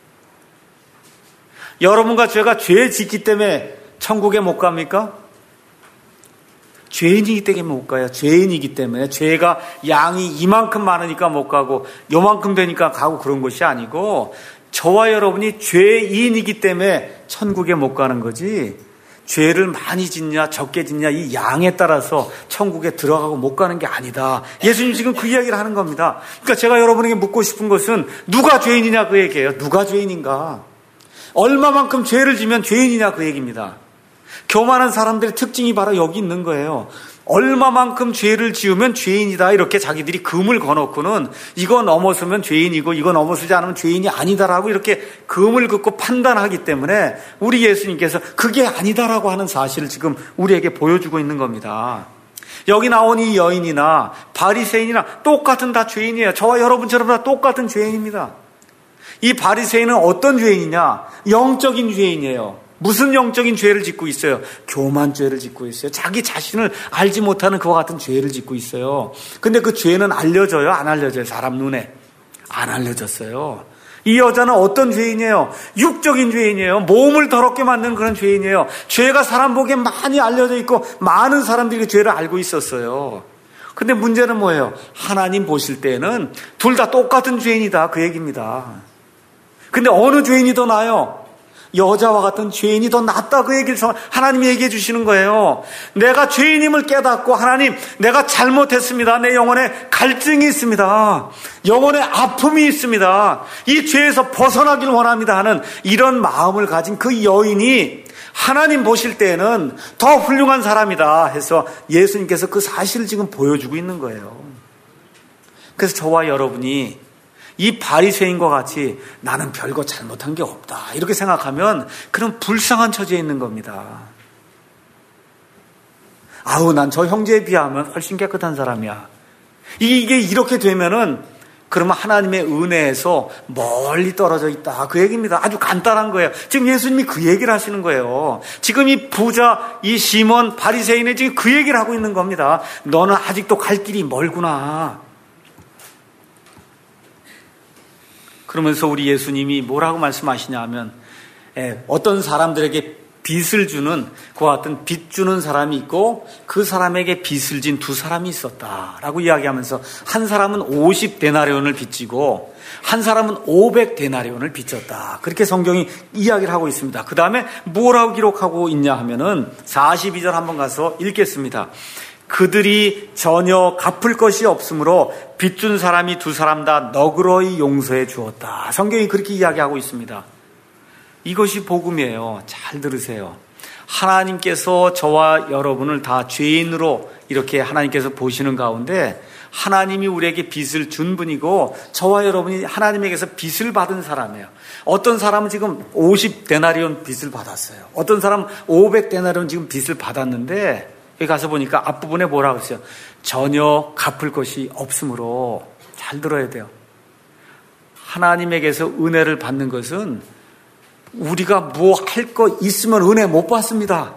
여러분과 제가 죄 짓기 때문에 천국에 못 갑니까? 죄인이기 때문에 못 가요. 죄인이기 때문에. 죄가 양이 이만큼 많으니까 못 가고 요만큼 되니까 가고 그런 것이 아니고 저와 여러분이 죄인이기 때문에 천국에 못 가는 거지, 죄를 많이 짓냐 적게 짓냐 이 양에 따라서 천국에 들어가고 못 가는 게 아니다. 예수님 지금 그 이야기를 하는 겁니다. 그러니까 제가 여러분에게 묻고 싶은 것은 누가 죄인이냐 그 얘기예요. 누가 죄인인가? 얼마만큼 죄를 지면 죄인이냐 그 얘기입니다. 교만한 사람들의 특징이 바로 여기 있는 거예요. 얼마만큼 죄를 지으면 죄인이다 이렇게 자기들이 금을 거놓고는 이거 넘어서면 죄인이고 이거 넘어서지 않으면 죄인이 아니다라고 이렇게 금을 긋고 판단하기 때문에 우리 예수님께서 그게 아니다라고 하는 사실을 지금 우리에게 보여주고 있는 겁니다. 여기 나온 이 여인이나 바리새인이나 똑같은 다 죄인이에요. 저와 여러분처럼 다 똑같은 죄인입니다. 이 바리새인은 어떤 죄인이냐? 영적인 죄인이에요. 무슨 영적인 죄를 짓고 있어요? 교만죄를 짓고 있어요. 자기 자신을 알지 못하는 그와 같은 죄를 짓고 있어요. 근데 그 죄는 알려져요? 안 알려져요? 사람 눈에 안 알려졌어요. 이 여자는 어떤 죄인이에요? 육적인 죄인이에요. 몸을 더럽게 만드는 그런 죄인이에요. 죄가 사람 보기에 많이 알려져 있고 많은 사람들이 그 죄를 알고 있었어요. 근데 문제는 뭐예요? 하나님 보실 때는 둘 다 똑같은 죄인이다 그 얘기입니다. 근데 어느 죄인이 더 나아요? 여자와 같은 죄인이 더 낫다 그 얘기를 하나님이 얘기해 주시는 거예요. 내가 죄인임을 깨닫고 하나님 내가 잘못했습니다. 내 영혼에 갈증이 있습니다. 영혼에 아픔이 있습니다. 이 죄에서 벗어나길 원합니다 하는 이런 마음을 가진 그 여인이 하나님 보실 때에는 더 훌륭한 사람이다 해서 예수님께서 그 사실을 지금 보여주고 있는 거예요. 그래서 저와 여러분이 이 바리새인과 같이 나는 별거 잘못한 게 없다 이렇게 생각하면 그런 불쌍한 처지에 있는 겁니다. 아우 난 저 형제에 비하면 훨씬 깨끗한 사람이야. 이게 이렇게 되면은 그러면 하나님의 은혜에서 멀리 떨어져 있다 그 얘기입니다. 아주 간단한 거예요. 지금 예수님이 그 얘기를 하시는 거예요. 지금 이 부자 이 시몬 바리새인이 지금 그 얘기를 하고 있는 겁니다. 너는 아직도 갈 길이 멀구나. 그러면서 우리 예수님이 뭐라고 말씀하시냐 하면 예, 어떤 사람들에게 빚을 주는 그와 같은 빚 주는 사람이 있고 그 사람에게 빚을 진 두 사람이 있었다라고 이야기하면서 한 사람은 오십 데나리온을 빚지고 한 사람은 오백 데나리온을 빚졌다. 그렇게 성경이 이야기를 하고 있습니다. 그 다음에 뭐라고 기록하고 있냐 하면은 사십이 절 한번 가서 읽겠습니다. 그들이 전혀 갚을 것이 없으므로 빚준 사람이 두 사람 다 너그러이 용서해 주었다. 성경이 그렇게 이야기하고 있습니다. 이것이 복음이에요. 잘 들으세요. 하나님께서 저와 여러분을 다 죄인으로 이렇게 하나님께서 보시는 가운데 하나님이 우리에게 빚을 준 분이고 저와 여러분이 하나님에게서 빚을 받은 사람이에요. 어떤 사람은 지금 오십 데나리온 빚을 받았어요. 어떤 사람은 오백 데나리온 지금 빚을 받았는데 여기 가서 보니까 앞부분에 뭐라고 했어요? 전혀 갚을 것이 없으므로. 잘 들어야 돼요. 하나님에게서 은혜를 받는 것은 우리가 뭐 할 거 있으면 은혜 못 받습니다.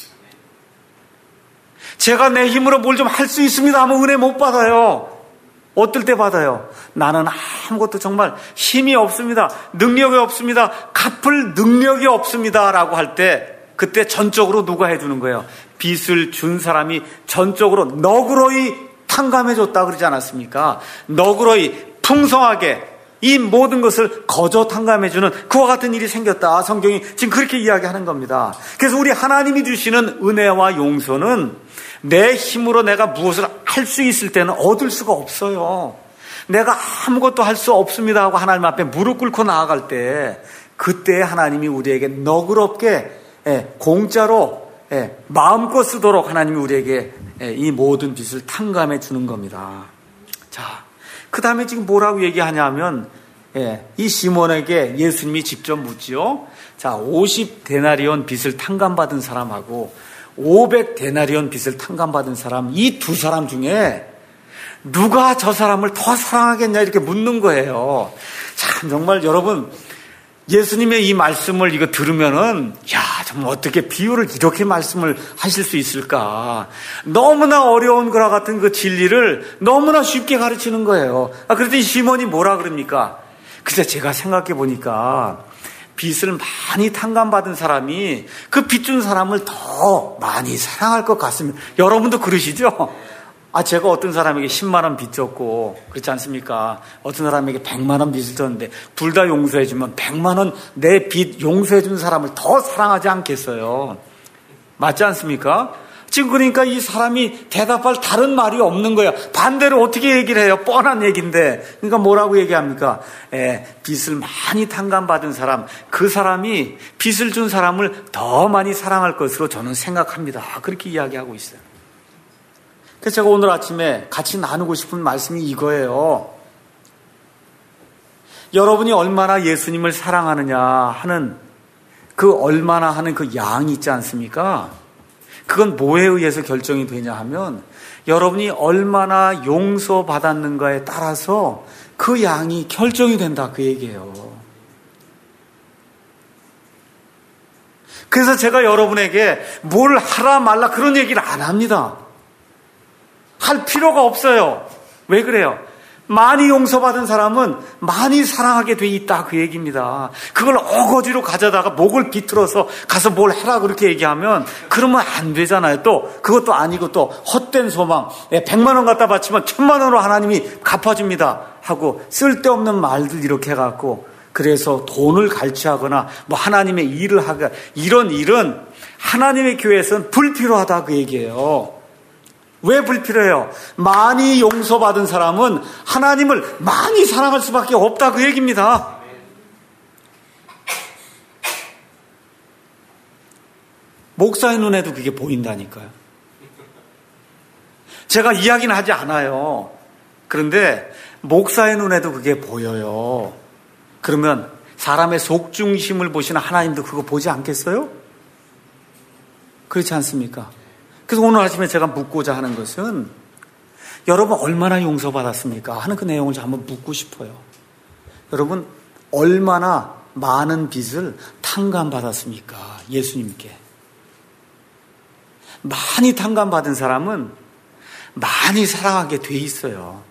제가 내 힘으로 뭘 좀 할 수 있습니다 하면 은혜 못 받아요. 어떨 때 받아요? 나는 아무것도 정말 힘이 없습니다. 능력이 없습니다. 갚을 능력이 없습니다 라고 할 때 그때 전적으로 누가 해주는 거예요? 빚을 준 사람이 전적으로 너그러이 탕감해줬다 그러지 않았습니까? 너그러이 풍성하게 이 모든 것을 거저 탕감해주는 그와 같은 일이 생겼다. 성경이 지금 그렇게 이야기하는 겁니다. 그래서 우리 하나님이 주시는 은혜와 용서는 내 힘으로 내가 무엇을 할 수 있을 때는 얻을 수가 없어요. 내가 아무것도 할 수 없습니다 하고 하나님 앞에 무릎 꿇고 나아갈 때 그때 하나님이 우리에게 너그럽게 예, 공짜로 예, 마음껏 쓰도록 하나님이 우리에게 예, 이 모든 빚을 탕감해 주는 겁니다. 자, 그 다음에 지금 뭐라고 얘기하냐면 예, 이 시몬에게 예수님이 직접 묻지요. 자, 오십 데나리온 빚을 탕감받은 사람하고 오백 데나리온 빚을 탕감받은 사람, 이 두 사람 중에 누가 저 사람을 더 사랑하겠냐 이렇게 묻는 거예요. 참 정말 여러분 예수님의 이 말씀을 이거 들으면은 야 정말 어떻게 비유를 이렇게 말씀을 하실 수 있을까? 너무나 어려운 거라 같은 그 진리를 너무나 쉽게 가르치는 거예요. 아, 그랬더니 시몬이 뭐라 그럽니까? 근데 제가 생각해 보니까 빚을 많이 탕감받은 사람이 그 빚 준 사람을 더 많이 사랑할 것 같습니다. 여러분도 그러시죠? 아, 제가 어떤 사람에게 십만 원 빚 졌고, 그렇지 않습니까? 어떤 사람에게 백만 원 빚을 졌는데, 둘 다 용서해주면 백만 원 내 빚 용서해준 사람을 더 사랑하지 않겠어요? 맞지 않습니까? 지금 그러니까 이 사람이 대답할 다른 말이 없는 거예요. 반대로 어떻게 얘기를 해요? 뻔한 얘기인데. 그러니까 뭐라고 얘기합니까? 에, 빚을 많이 탕감받은 사람, 그 사람이 빚을 준 사람을 더 많이 사랑할 것으로 저는 생각합니다. 그렇게 이야기하고 있어요. 그래서 제가 오늘 아침에 같이 나누고 싶은 말씀이 이거예요. 여러분이 얼마나 예수님을 사랑하느냐 하는 그 얼마나 하는 그 양이 있지 않습니까? 그건 뭐에 의해서 결정이 되냐 하면 여러분이 얼마나 용서받았는가에 따라서 그 양이 결정이 된다 그 얘기예요. 그래서 제가 여러분에게 뭘 하라 말라 그런 얘기를 안 합니다. 할 필요가 없어요. 왜 그래요? 많이 용서받은 사람은 많이 사랑하게 돼 있다 그 얘기입니다. 그걸 어거지로 가져다가 목을 비틀어서 가서 뭘 해라 그렇게 얘기하면 그러면 안 되잖아요. 또 그것도 아니고 또 헛된 소망, 백만 원 갖다 바치면 천만 원으로 하나님이 갚아줍니다 하고 쓸데없는 말들 이렇게 해갖고 그래서 돈을 갈취하거나 뭐 하나님의 일을 하거나 이런 일은 하나님의 교회에서는 불필요하다 그 얘기예요. 왜 불필요해요? 많이 용서받은 사람은 하나님을 많이 사랑할 수밖에 없다 그 얘기입니다. 목사의 눈에도 그게 보인다니까요. 제가 이야기는 하지 않아요. 그런데 목사의 눈에도 그게 보여요. 그러면 사람의 속중심을 보시는 하나님도 그거 보지 않겠어요? 그렇지 않습니까? 그래서 오늘 아침에 제가 묻고자 하는 것은 여러분 얼마나 용서받았습니까? 하는 그 내용을 한번 묻고 싶어요. 여러분 얼마나 많은 빚을 탕감받았습니까? 예수님께. 많이 탕감받은 사람은 많이 사랑하게 돼 있어요.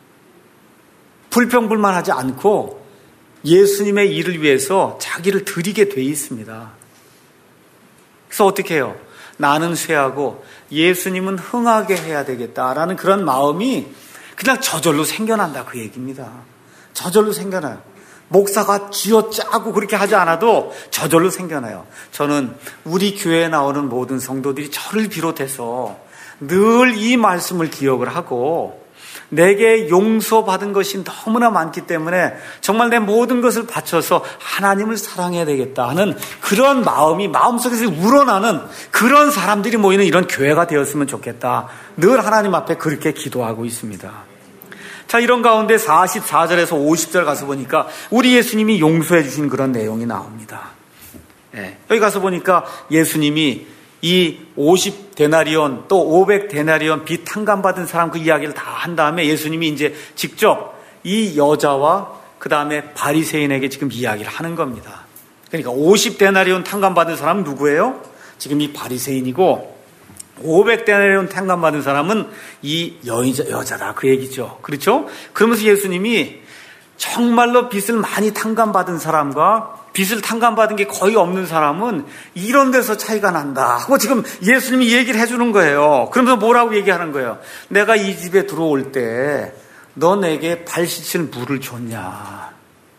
불평불만하지 않고 예수님의 일을 위해서 자기를 드리게 돼 있습니다. 그래서 어떻게 해요? 나는 쇠하고 예수님은 흥하게 해야 되겠다라는 그런 마음이 그냥 저절로 생겨난다 그 얘기입니다. 저절로 생겨나요. 목사가 쥐어짜고 그렇게 하지 않아도 저절로 생겨나요. 저는 우리 교회에 나오는 모든 성도들이 저를 비롯해서 늘 이 말씀을 기억을 하고 내게 용서받은 것이 너무나 많기 때문에 정말 내 모든 것을 바쳐서 하나님을 사랑해야 되겠다 하는 그런 마음이 마음속에서 우러나는 그런 사람들이 모이는 이런 교회가 되었으면 좋겠다. 늘 하나님 앞에 그렇게 기도하고 있습니다. 자, 이런 가운데 사십사 절에서 오십 절 가서 보니까 우리 예수님이 용서해 주신 그런 내용이 나옵니다. 네, 여기 가서 보니까 예수님이 이 오십 데나리온 또 오백 데나리온 빚 탕감받은 사람 그 이야기를 다 한 다음에 예수님이 이제 직접 이 여자와 그 다음에 바리새인에게 지금 이야기를 하는 겁니다. 그러니까 오십 데나리온 탕감받은 사람은 누구예요? 지금 이 바리새인이고 오백 데나리온 탕감받은 사람은 이 여자, 여자다 그 얘기죠. 그렇죠? 그러면서 예수님이 정말로 빚을 많이 탕감받은 사람과 빚을 탕감받은 게 거의 없는 사람은 이런 데서 차이가 난다 하고 지금 예수님이 얘기를 해주는 거예요. 그러면서 뭐라고 얘기하는 거예요? 내가 이 집에 들어올 때 너 내게 발 씻을 물을 줬냐?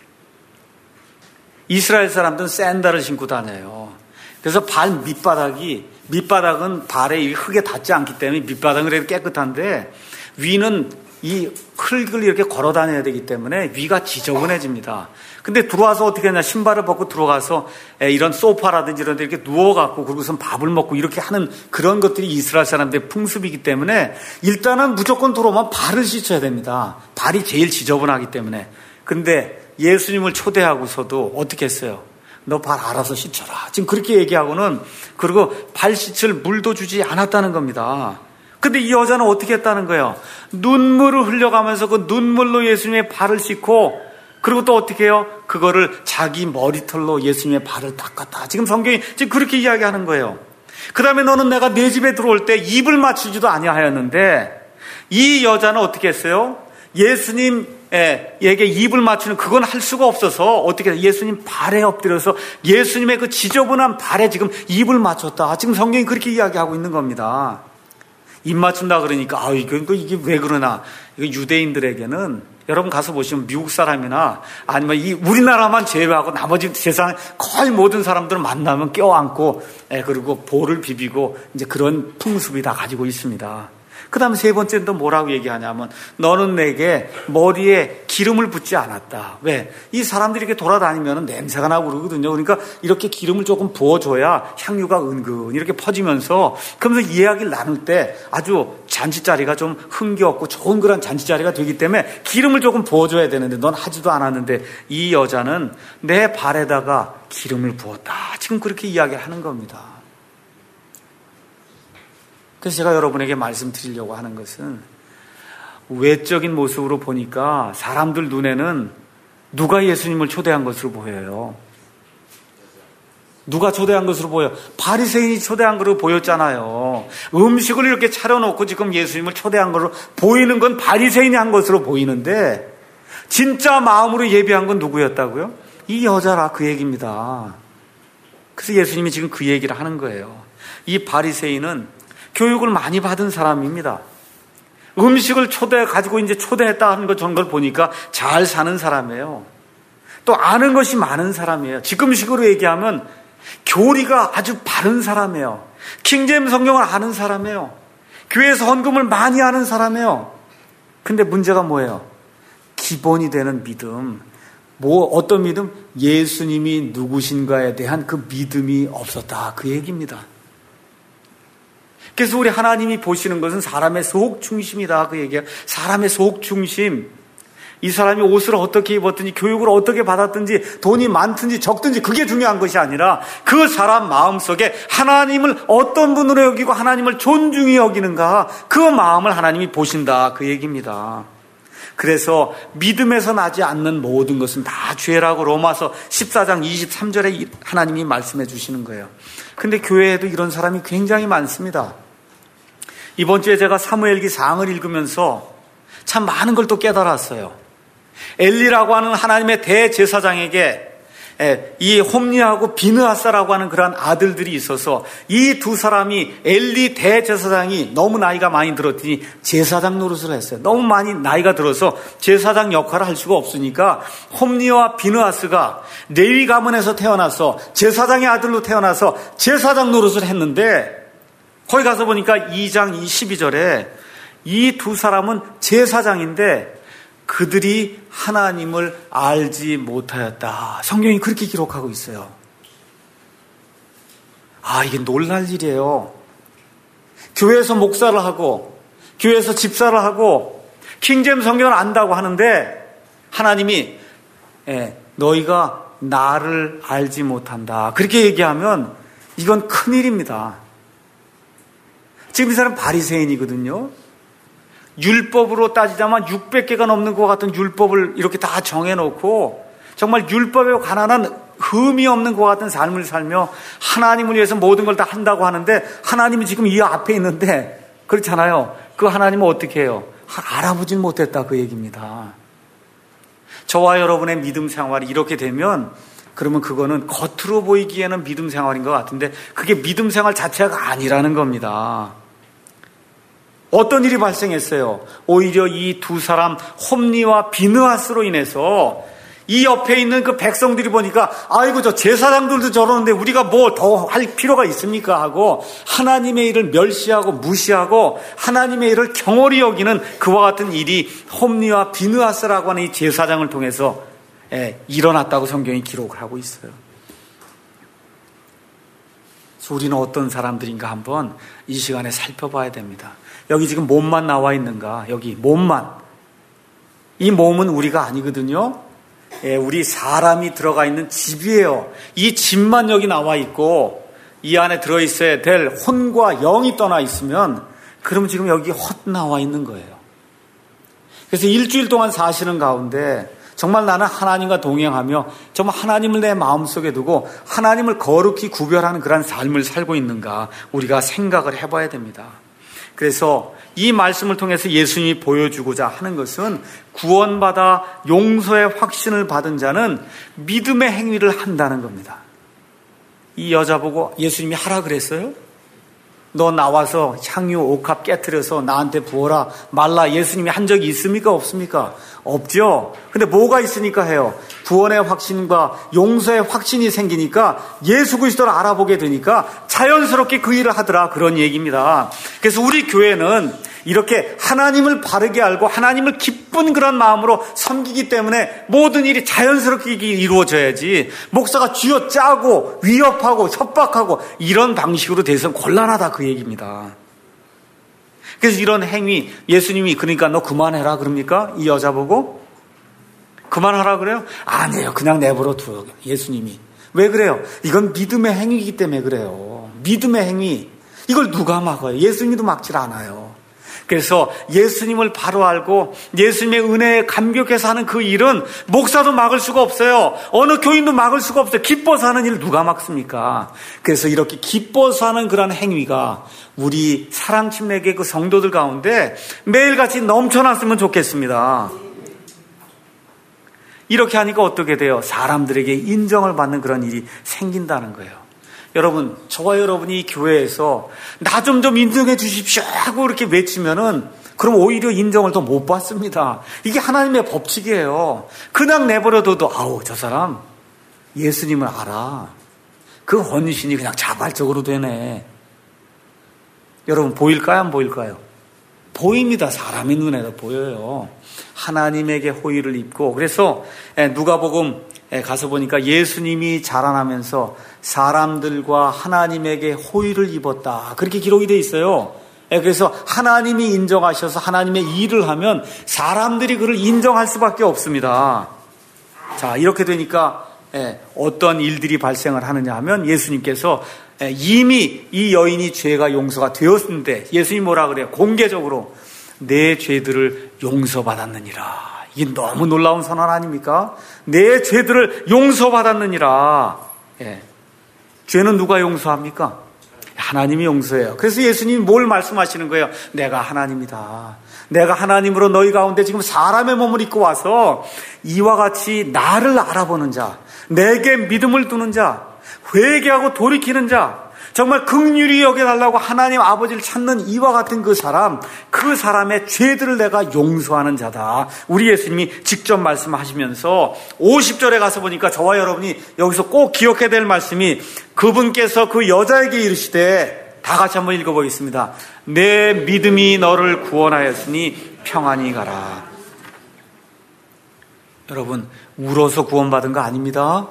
이스라엘 사람들은 샌들을 신고 다녀요. 그래서 발 밑바닥이 밑바닥은 발에 흙에 닿지 않기 때문에 밑바닥은 그래도 깨끗한데 위는 이 흙을 이렇게 걸어 다녀야 되기 때문에 위가 지저분해집니다. 근데 들어와서 어떻게 하냐, 신발을 벗고 들어가서 이런 소파라든지 이런 데 이렇게 누워갖고 그러고선 밥을 먹고 이렇게 하는 그런 것들이 이스라엘 사람들의 풍습이기 때문에 일단은 무조건 들어오면 발을 씻어야 됩니다. 발이 제일 지저분하기 때문에. 근데 예수님을 초대하고서도 어떻게 했어요? 너 발 알아서 씻어라. 지금 그렇게 얘기하고는 그리고 발 씻을 물도 주지 않았다는 겁니다. 근데 이 여자는 어떻게 했다는 거예요? 눈물을 흘려가면서 그 눈물로 예수님의 발을 씻고 그리고 또 어떻게 해요? 그거를 자기 머리털로 예수님의 발을 닦았다. 지금 성경이 지금 그렇게 이야기하는 거예요. 그 다음에 너는 내가 내 집에 들어올 때 입을 맞추지도 아니하였는데, 이 여자는 어떻게 했어요? 예수님에게 입을 맞추는 그건 할 수가 없어서 어떻게 해요? 예수님 발에 엎드려서 예수님의 그 지저분한 발에 지금 입을 맞췄다. 지금 성경이 그렇게 이야기하고 있는 겁니다. 입 맞춘다 그러니까 아 이거 이게 왜 그러나? 이거 유대인들에게는 여러분 가서 보시면 미국 사람이나 아니면 이 우리나라만 제외하고 나머지 세상 거의 모든 사람들은 만나면 껴안고 예, 그리고 볼을 비비고 이제 그런 풍습이 다 가지고 있습니다. 그 다음에 세 번째는 또 뭐라고 얘기하냐면 너는 내게 머리에 기름을 붓지 않았다. 왜? 이 사람들이 이렇게 돌아다니면 냄새가 나고 그러거든요. 그러니까 이렇게 기름을 조금 부어줘야 향유가 은근 이렇게 퍼지면서 그러면서 이야기를 나눌 때 아주 잔치자리가 좀 흥겹고 좋은 그런 잔치자리가 되기 때문에 기름을 조금 부어줘야 되는데 넌 하지도 않았는데 이 여자는 내 발에다가 기름을 부었다. 지금 그렇게 이야기하는 겁니다. 그래서 제가 여러분에게 말씀드리려고 하는 것은 외적인 모습으로 보니까 사람들 눈에는 누가 예수님을 초대한 것으로 보여요. 누가 초대한 것으로 보여? 바리새인이 초대한 것으로 보였잖아요. 음식을 이렇게 차려놓고 지금 예수님을 초대한 것으로 보이는 건 바리새인이 한 것으로 보이는데 진짜 마음으로 예비한 건 누구였다고요? 이 여자라 그 얘기입니다. 그래서 예수님이 지금 그 얘기를 하는 거예요. 이 바리새인은 교육을 많이 받은 사람입니다. 음식을 초대 가지고 이제 초대했다 하는 것 정도를 보니까 잘 사는 사람이에요. 또 아는 것이 많은 사람이에요. 지금식으로 얘기하면 교리가 아주 바른 사람이에요. 킹제임스 성경을 아는 사람이에요. 교회에서 헌금을 많이 하는 사람이에요. 근데 문제가 뭐예요? 기본이 되는 믿음. 뭐 어떤 믿음? 예수님이 누구신가에 대한 그 믿음이 없었다. 그 얘기입니다. 그래서 우리 하나님이 보시는 것은 사람의 속 중심이다. 그 얘기예요. 사람의 속 중심. 이 사람이 옷을 어떻게 입었든지 교육을 어떻게 받았든지 돈이 많든지 적든지 그게 중요한 것이 아니라 그 사람 마음속에 하나님을 어떤 분으로 여기고 하나님을 존중히 여기는가 그 마음을 하나님이 보신다. 그 얘기입니다. 그래서 믿음에서 나지 않는 모든 것은 다 죄라고 로마서 십사 장 이십삼 절에 하나님이 말씀해 주시는 거예요. 근데 교회에도 이런 사람이 굉장히 많습니다. 이번 주에 제가 사무엘기 사장을 읽으면서 참 많은 걸 또 깨달았어요. 엘리라고 하는 하나님의 대제사장에게 이 홈리하고 비느하사라고 하는 그런 아들들이 있어서 이 두 사람이 엘리 대제사장이 너무 나이가 많이 들었더니 제사장 노릇을 했어요. 너무 많이 나이가 들어서 제사장 역할을 할 수가 없으니까 홈리와 비느하스가 레위 가문에서 태어나서 제사장의 아들로 태어나서 제사장 노릇을 했는데 거기 가서 보니까 이 장 십이 절에 이 두 사람은 제사장인데 그들이 하나님을 알지 못하였다. 성경이 그렇게 기록하고 있어요. 아, 이게 놀랄 일이에요. 교회에서 목사를 하고 교회에서 집사를 하고 킹제임스 성경을 안다고 하는데 하나님이 예, 너희가 나를 알지 못한다. 그렇게 얘기하면 이건 큰일입니다. 지금 이 사람 바리새인이거든요. 율법으로 따지자면 육백 개가 넘는 것 같은 율법을 이렇게 다 정해놓고 정말 율법에 관한 흠이 없는 것 같은 삶을 살며 하나님을 위해서 모든 걸 다 한다고 하는데 하나님이 지금 이 앞에 있는데 그렇잖아요. 그 하나님은 어떻게 해요? 알아보질 못했다 그 얘기입니다. 저와 여러분의 믿음 생활이 이렇게 되면 그러면 그거는 겉으로 보이기에는 믿음 생활인 것 같은데 그게 믿음 생활 자체가 아니라는 겁니다. 어떤 일이 발생했어요? 오히려 이 두 사람 홈리와 비느하스로 인해서 이 옆에 있는 그 백성들이 보니까 아이고 저 제사장들도 저러는데 우리가 뭐 더 할 필요가 있습니까? 하고 하나님의 일을 멸시하고 무시하고 하나님의 일을 경홀히 여기는 그와 같은 일이 홈리와 비느하스라고 하는 이 제사장을 통해서 예, 일어났다고 성경이 기록을 하고 있어요. 그래서 우리는 어떤 사람들인가 한번 이 시간에 살펴봐야 됩니다. 여기 지금 몸만 나와 있는가? 여기 몸만. 이 몸은 우리가 아니거든요. 예, 우리 사람이 들어가 있는 집이에요. 이 집만 여기 나와 있고 이 안에 들어있어야 될 혼과 영이 떠나 있으면 그러면 지금 여기 헛 나와 있는 거예요. 그래서 일주일 동안 사시는 가운데 정말 나는 하나님과 동행하며 정말 하나님을 내 마음속에 두고 하나님을 거룩히 구별하는 그런 삶을 살고 있는가 우리가 생각을 해봐야 됩니다. 그래서 이 말씀을 통해서 예수님이 보여주고자 하는 것은 구원받아 용서의 확신을 받은 자는 믿음의 행위를 한다는 겁니다. 이 여자 보고 예수님이 하라 그랬어요? 너 나와서 향유 옥합 깨트려서 나한테 부어라 말라 예수님이 한 적이 있습니까? 없습니까? 없죠. 근데 뭐가 있으니까 해요? 구원의 확신과 용서의 확신이 생기니까 예수 그리스도를 알아보게 되니까 자연스럽게 그 일을 하더라 그런 얘기입니다. 그래서 우리 교회는 이렇게 하나님을 바르게 알고 하나님을 기쁜 그런 마음으로 섬기기 때문에 모든 일이 자연스럽게 이루어져야지 목사가 쥐어짜고 위협하고 협박하고 이런 방식으로 돼서는 곤란하다 그 얘기입니다. 그래서 이런 행위 예수님이 그러니까 너 그만해라 그럽니까? 이 여자 보고 그만하라 그래요? 아니에요. 그냥 내버려 두어요. 예수님이. 왜 그래요? 이건 믿음의 행위이기 때문에 그래요. 믿음의 행위. 이걸 누가 막아요? 예수님도 막질 않아요. 그래서 예수님을 바로 알고 예수님의 은혜에 감격해서 하는 그 일은 목사도 막을 수가 없어요. 어느 교인도 막을 수가 없어요. 기뻐서 하는 일을 누가 막습니까? 그래서 이렇게 기뻐서 하는 그런 행위가 우리 사랑침례교회 그 성도들 가운데 매일같이 넘쳐났으면 좋겠습니다. 이렇게 하니까 어떻게 돼요? 사람들에게 인정을 받는 그런 일이 생긴다는 거예요. 여러분, 저와 여러분이 이 교회에서 나 좀 좀 인정해 주십시오 하고 이렇게 외치면은 그럼 오히려 인정을 더 못 받습니다. 이게 하나님의 법칙이에요. 그냥 내버려둬도 아우 저 사람 예수님을 알아. 그 헌신이 그냥 자발적으로 되네. 여러분 보일까요? 안 보일까요? 보입니다. 사람의 눈에도 보여요. 하나님에게 호의를 입고 그래서 누가복음 가서 보니까 예수님이 자라나면서 사람들과 하나님에게 호의를 입었다. 그렇게 기록이 돼 있어요. 그래서 하나님이 인정하셔서 하나님의 일을 하면 사람들이 그를 인정할 수밖에 없습니다. 자, 이렇게 되니까 어떤 일들이 발생을 하느냐 하면 예수님께서 이미 이 여인이 죄가 용서가 되었는데 예수님이 뭐라 그래요? 공개적으로 내 죄들을 용서받았느니라. 이게 너무 놀라운 선언 아닙니까? 내 죄들을 용서받았느니라. 예. 죄는 누가 용서합니까? 하나님이 용서해요. 그래서 예수님이 뭘 말씀하시는 거예요? 내가 하나님이다. 내가 하나님으로 너희 가운데 지금 사람의 몸을 입고 와서 이와 같이 나를 알아보는 자, 내게 믿음을 두는 자, 회개하고 돌이키는 자, 정말 긍휼히 여겨달라고 하나님 아버지를 찾는 이와 같은 그 사람, 그 사람의 죄들을 내가 용서하는 자다. 우리 예수님이 직접 말씀하시면서 오십 절에 가서 보니까 저와 여러분이 여기서 꼭 기억해야 될 말씀이 그분께서 그 여자에게 이르시되 다 같이 한번 읽어보겠습니다. 내 믿음이 너를 구원하였으니 평안히 가라. 여러분 울어서 구원받은 거 아닙니다.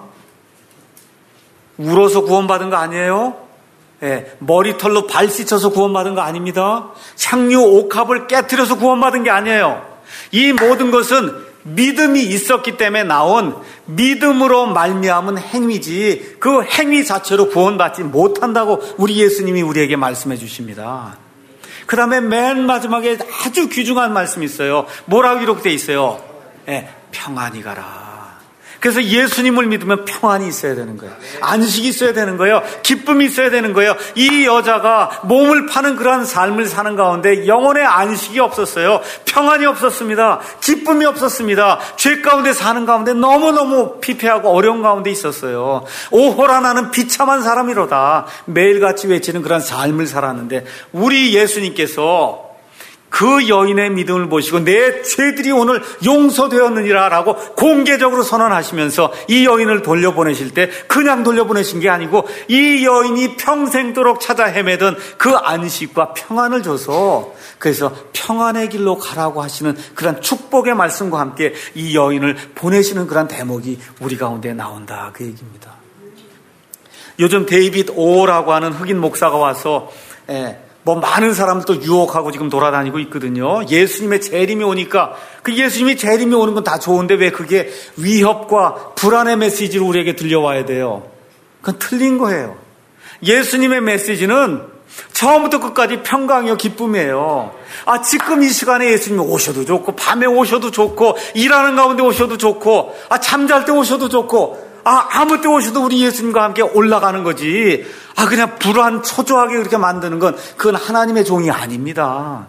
울어서 구원받은 거 아니에요. 예, 머리털로 발 씻어서 구원받은 거 아닙니다. 향유 옥합을 깨트려서 구원받은 게 아니에요. 이 모든 것은 믿음이 있었기 때문에 나온 믿음으로 말미암은 행위지 그 행위 자체로 구원받지 못한다고 우리 예수님이 우리에게 말씀해 주십니다. 그 다음에 맨 마지막에 아주 귀중한 말씀이 있어요. 뭐라고 기록되어 있어요? 예, 평안히 가라. 그래서 예수님을 믿으면 평안이 있어야 되는 거예요. 안식이 있어야 되는 거예요. 기쁨이 있어야 되는 거예요. 이 여자가 몸을 파는 그러한 삶을 사는 가운데 영혼의 안식이 없었어요. 평안이 없었습니다. 기쁨이 없었습니다. 죄 가운데 사는 가운데 너무너무 피폐하고 어려운 가운데 있었어요. 오호라 나는 비참한 사람이로다. 매일같이 외치는 그런 삶을 살았는데 우리 예수님께서 그 여인의 믿음을 보시고 내 죄들이 오늘 용서되었느니라 라고 공개적으로 선언하시면서 이 여인을 돌려보내실 때 그냥 돌려보내신 게 아니고 이 여인이 평생도록 찾아 헤매던 그 안식과 평안을 줘서 그래서 평안의 길로 가라고 하시는 그런 축복의 말씀과 함께 이 여인을 보내시는 그런 대목이 우리 가운데 나온다 그 얘기입니다. 요즘 데이빗 오라고 하는 흑인 목사가 와서 예, 뭐 많은 사람들 또 유혹하고 지금 돌아다니고 있거든요. 예수님의 재림이 오니까 그 예수님이 재림이 오는 건 다 좋은데 왜 그게 위협과 불안의 메시지로 우리에게 들려와야 돼요? 그건 틀린 거예요. 예수님의 메시지는 처음부터 끝까지 평강이요 기쁨이에요. 아, 지금 이 시간에 예수님이 오셔도 좋고, 밤에 오셔도 좋고, 일하는 가운데 오셔도 좋고, 아, 잠잘 때 오셔도 좋고, 아, 아무 때 오셔도 우리 예수님과 함께 올라가는 거지. 아, 그냥 불안 초조하게 그렇게 만드는 건 그건 하나님의 종이 아닙니다.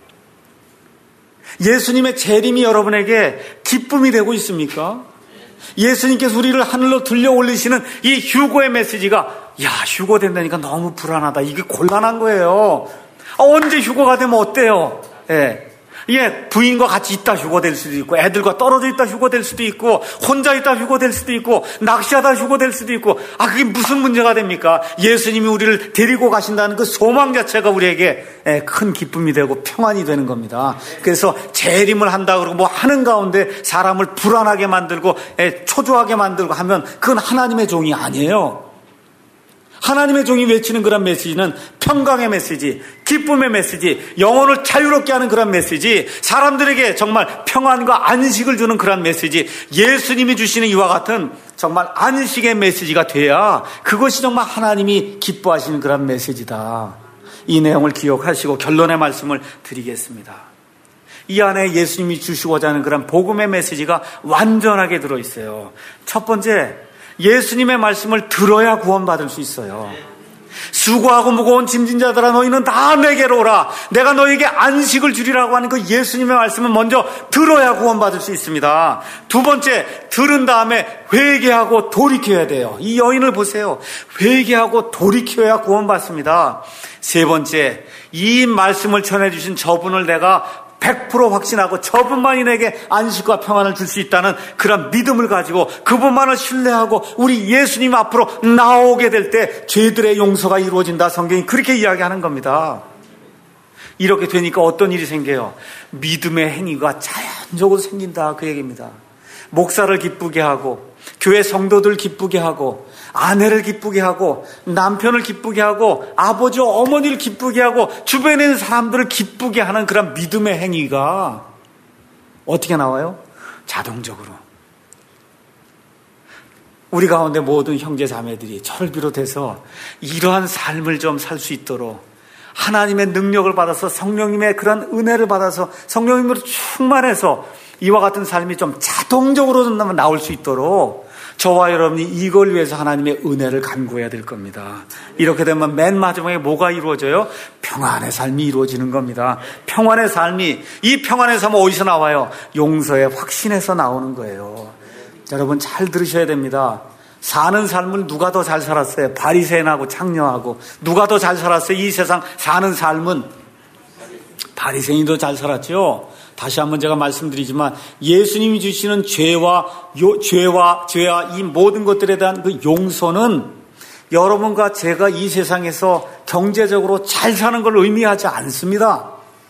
예수님의 재림이 여러분에게 기쁨이 되고 있습니까? 예수님께서 우리를 하늘로 들려 올리시는 이 휴거의 메시지가, 야, 휴거 된다니까 너무 불안하다. 이게 곤란한 거예요. 아, 언제 휴거가 되면 어때요? 예. 예, 부인과 같이 있다 휴거될 수도 있고, 애들과 떨어져 있다 휴거될 수도 있고, 혼자 있다 휴거될 수도 있고, 낚시하다 휴거될 수도 있고, 아, 그게 무슨 문제가 됩니까? 예수님이 우리를 데리고 가신다는 그 소망 자체가 우리에게 큰 기쁨이 되고 평안이 되는 겁니다. 그래서 재림을 한다 그러고 뭐 하는 가운데 사람을 불안하게 만들고 초조하게 만들고 하면 그건 하나님의 종이 아니에요. 하나님의 종이 외치는 그런 메시지는 평강의 메시지, 기쁨의 메시지, 영혼을 자유롭게 하는 그런 메시지, 사람들에게 정말 평안과 안식을 주는 그런 메시지, 예수님이 주시는 이와 같은 정말 안식의 메시지가 돼야 그것이 정말 하나님이 기뻐하시는 그런 메시지다. 이 내용을 기억하시고 결론의 말씀을 드리겠습니다. 이 안에 예수님이 주시고자 하는 그런 복음의 메시지가 완전하게 들어있어요. 첫 번째, 예수님의 말씀을 들어야 구원받을 수 있어요. 수고하고 무거운 짐진 자들아 너희는 다 내게로 오라. 내가 너희에게 안식을 주리라고 하는 그 예수님의 말씀은 먼저 들어야 구원받을 수 있습니다. 두 번째, 들은 다음에 회개하고 돌이켜야 돼요. 이 여인을 보세요. 회개하고 돌이켜야 구원받습니다. 세 번째, 이 말씀을 전해주신 저분을 내가 백 퍼센트 확신하고 저분만이 내게 안식과 평안을 줄 수 있다는 그런 믿음을 가지고 그분만을 신뢰하고 우리 예수님 앞으로 나오게 될 때 죄들의 용서가 이루어진다. 성경이 그렇게 이야기하는 겁니다. 이렇게 되니까 어떤 일이 생겨요? 믿음의 행위가 자연적으로 생긴다. 그 얘기입니다. 목사를 기쁘게 하고 교회 성도들 기쁘게 하고 아내를 기쁘게 하고 남편을 기쁘게 하고 아버지와 어머니를 기쁘게 하고 주변에 있는 사람들을 기쁘게 하는 그런 믿음의 행위가 어떻게 나와요? 자동적으로. 우리 가운데 모든 형제 자매들이 저를 비롯해서 이러한 삶을 좀 살 수 있도록 하나님의 능력을 받아서 성령님의 그런 은혜를 받아서 성령님으로 충만해서 이와 같은 삶이 좀 자동적으로 나올 수 있도록 저와 여러분이 이걸 위해서 하나님의 은혜를 간구해야 될 겁니다. 이렇게 되면 맨 마지막에 뭐가 이루어져요? 평안의 삶이 이루어지는 겁니다. 평안의 삶이, 이 평안의 삶은 어디서 나와요? 용서의 확신에서 나오는 거예요. 여러분 잘 들으셔야 됩니다. 사는 삶을 누가 더 잘 살았어요? 바리새인하고 창녀하고 누가 더 잘 살았어요? 이 세상 사는 삶은 바리새인이 더 잘 살았죠. 다시 한번 제가 말씀드리지만 예수님이 주시는 죄와 요, 죄와 죄와 이 모든 것들에 대한 그 용서는 여러분과 제가 이 세상에서 경제적으로 잘 사는 걸 의미하지 않습니다.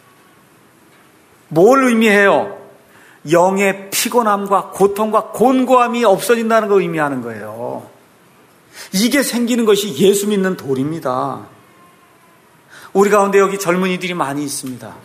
뭘 의미해요? 영의 피곤함과 고통과 곤고함이 없어진다는 걸 의미하는 거예요. 이게 생기는 것이 예수 믿는 도리입니다. 우리 가운데 여기 젊은이들이 많이 있습니다.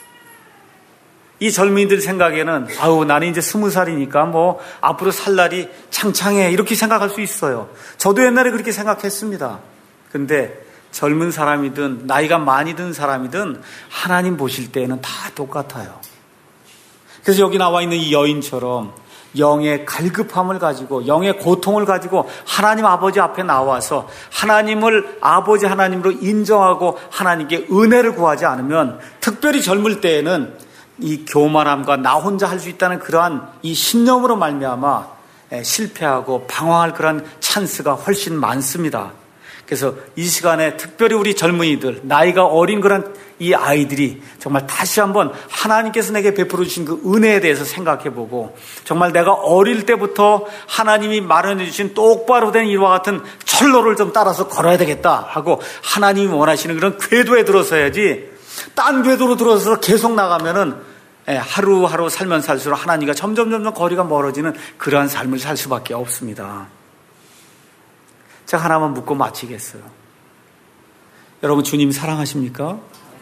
이 젊은이들 생각에는 아우 나는 이제 스무 살이니까 뭐 앞으로 살 날이 창창해 이렇게 생각할 수 있어요. 저도 옛날에 그렇게 생각했습니다. 근데 젊은 사람이든 나이가 많이 든 사람이든 하나님 보실 때에는 다 똑같아요. 그래서 여기 나와 있는 이 여인처럼 영의 갈급함을 가지고 영의 고통을 가지고 하나님 아버지 앞에 나와서 하나님을 아버지 하나님으로 인정하고 하나님께 은혜를 구하지 않으면 특별히 젊을 때에는 이 교만함과 나 혼자 할 수 있다는 그러한 이 신념으로 말미암아 실패하고 방황할 그런 찬스가 훨씬 많습니다. 그래서 이 시간에 특별히 우리 젊은이들, 나이가 어린 그런 이 아이들이 정말 다시 한번 하나님께서 내게 베풀어 주신 그 은혜에 대해서 생각해보고 정말 내가 어릴 때부터 하나님이 마련해 주신 똑바로 된 이와 같은 철로를 좀 따라서 걸어야 되겠다 하고 하나님이 원하시는 그런 궤도에 들어서야지 딴 궤도로 들어서 계속 나가면은 하루하루 살면 살수록 하나님과 점점 점점 거리가 멀어지는 그러한 삶을 살 수밖에 없습니다. 제가 하나만 묻고 마치겠어요. 여러분 주님 사랑하십니까?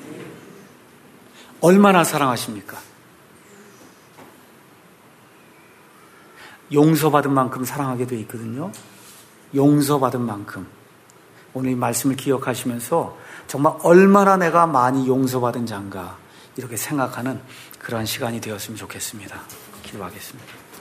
얼마나 사랑하십니까? 용서받은 만큼 사랑하게 돼 있거든요. 용서받은 만큼. 오늘 이 말씀을 기억하시면서 정말 얼마나 내가 많이 용서받은 자인가 이렇게 생각하는 그러한 시간이 되었으면 좋겠습니다. 기도하겠습니다.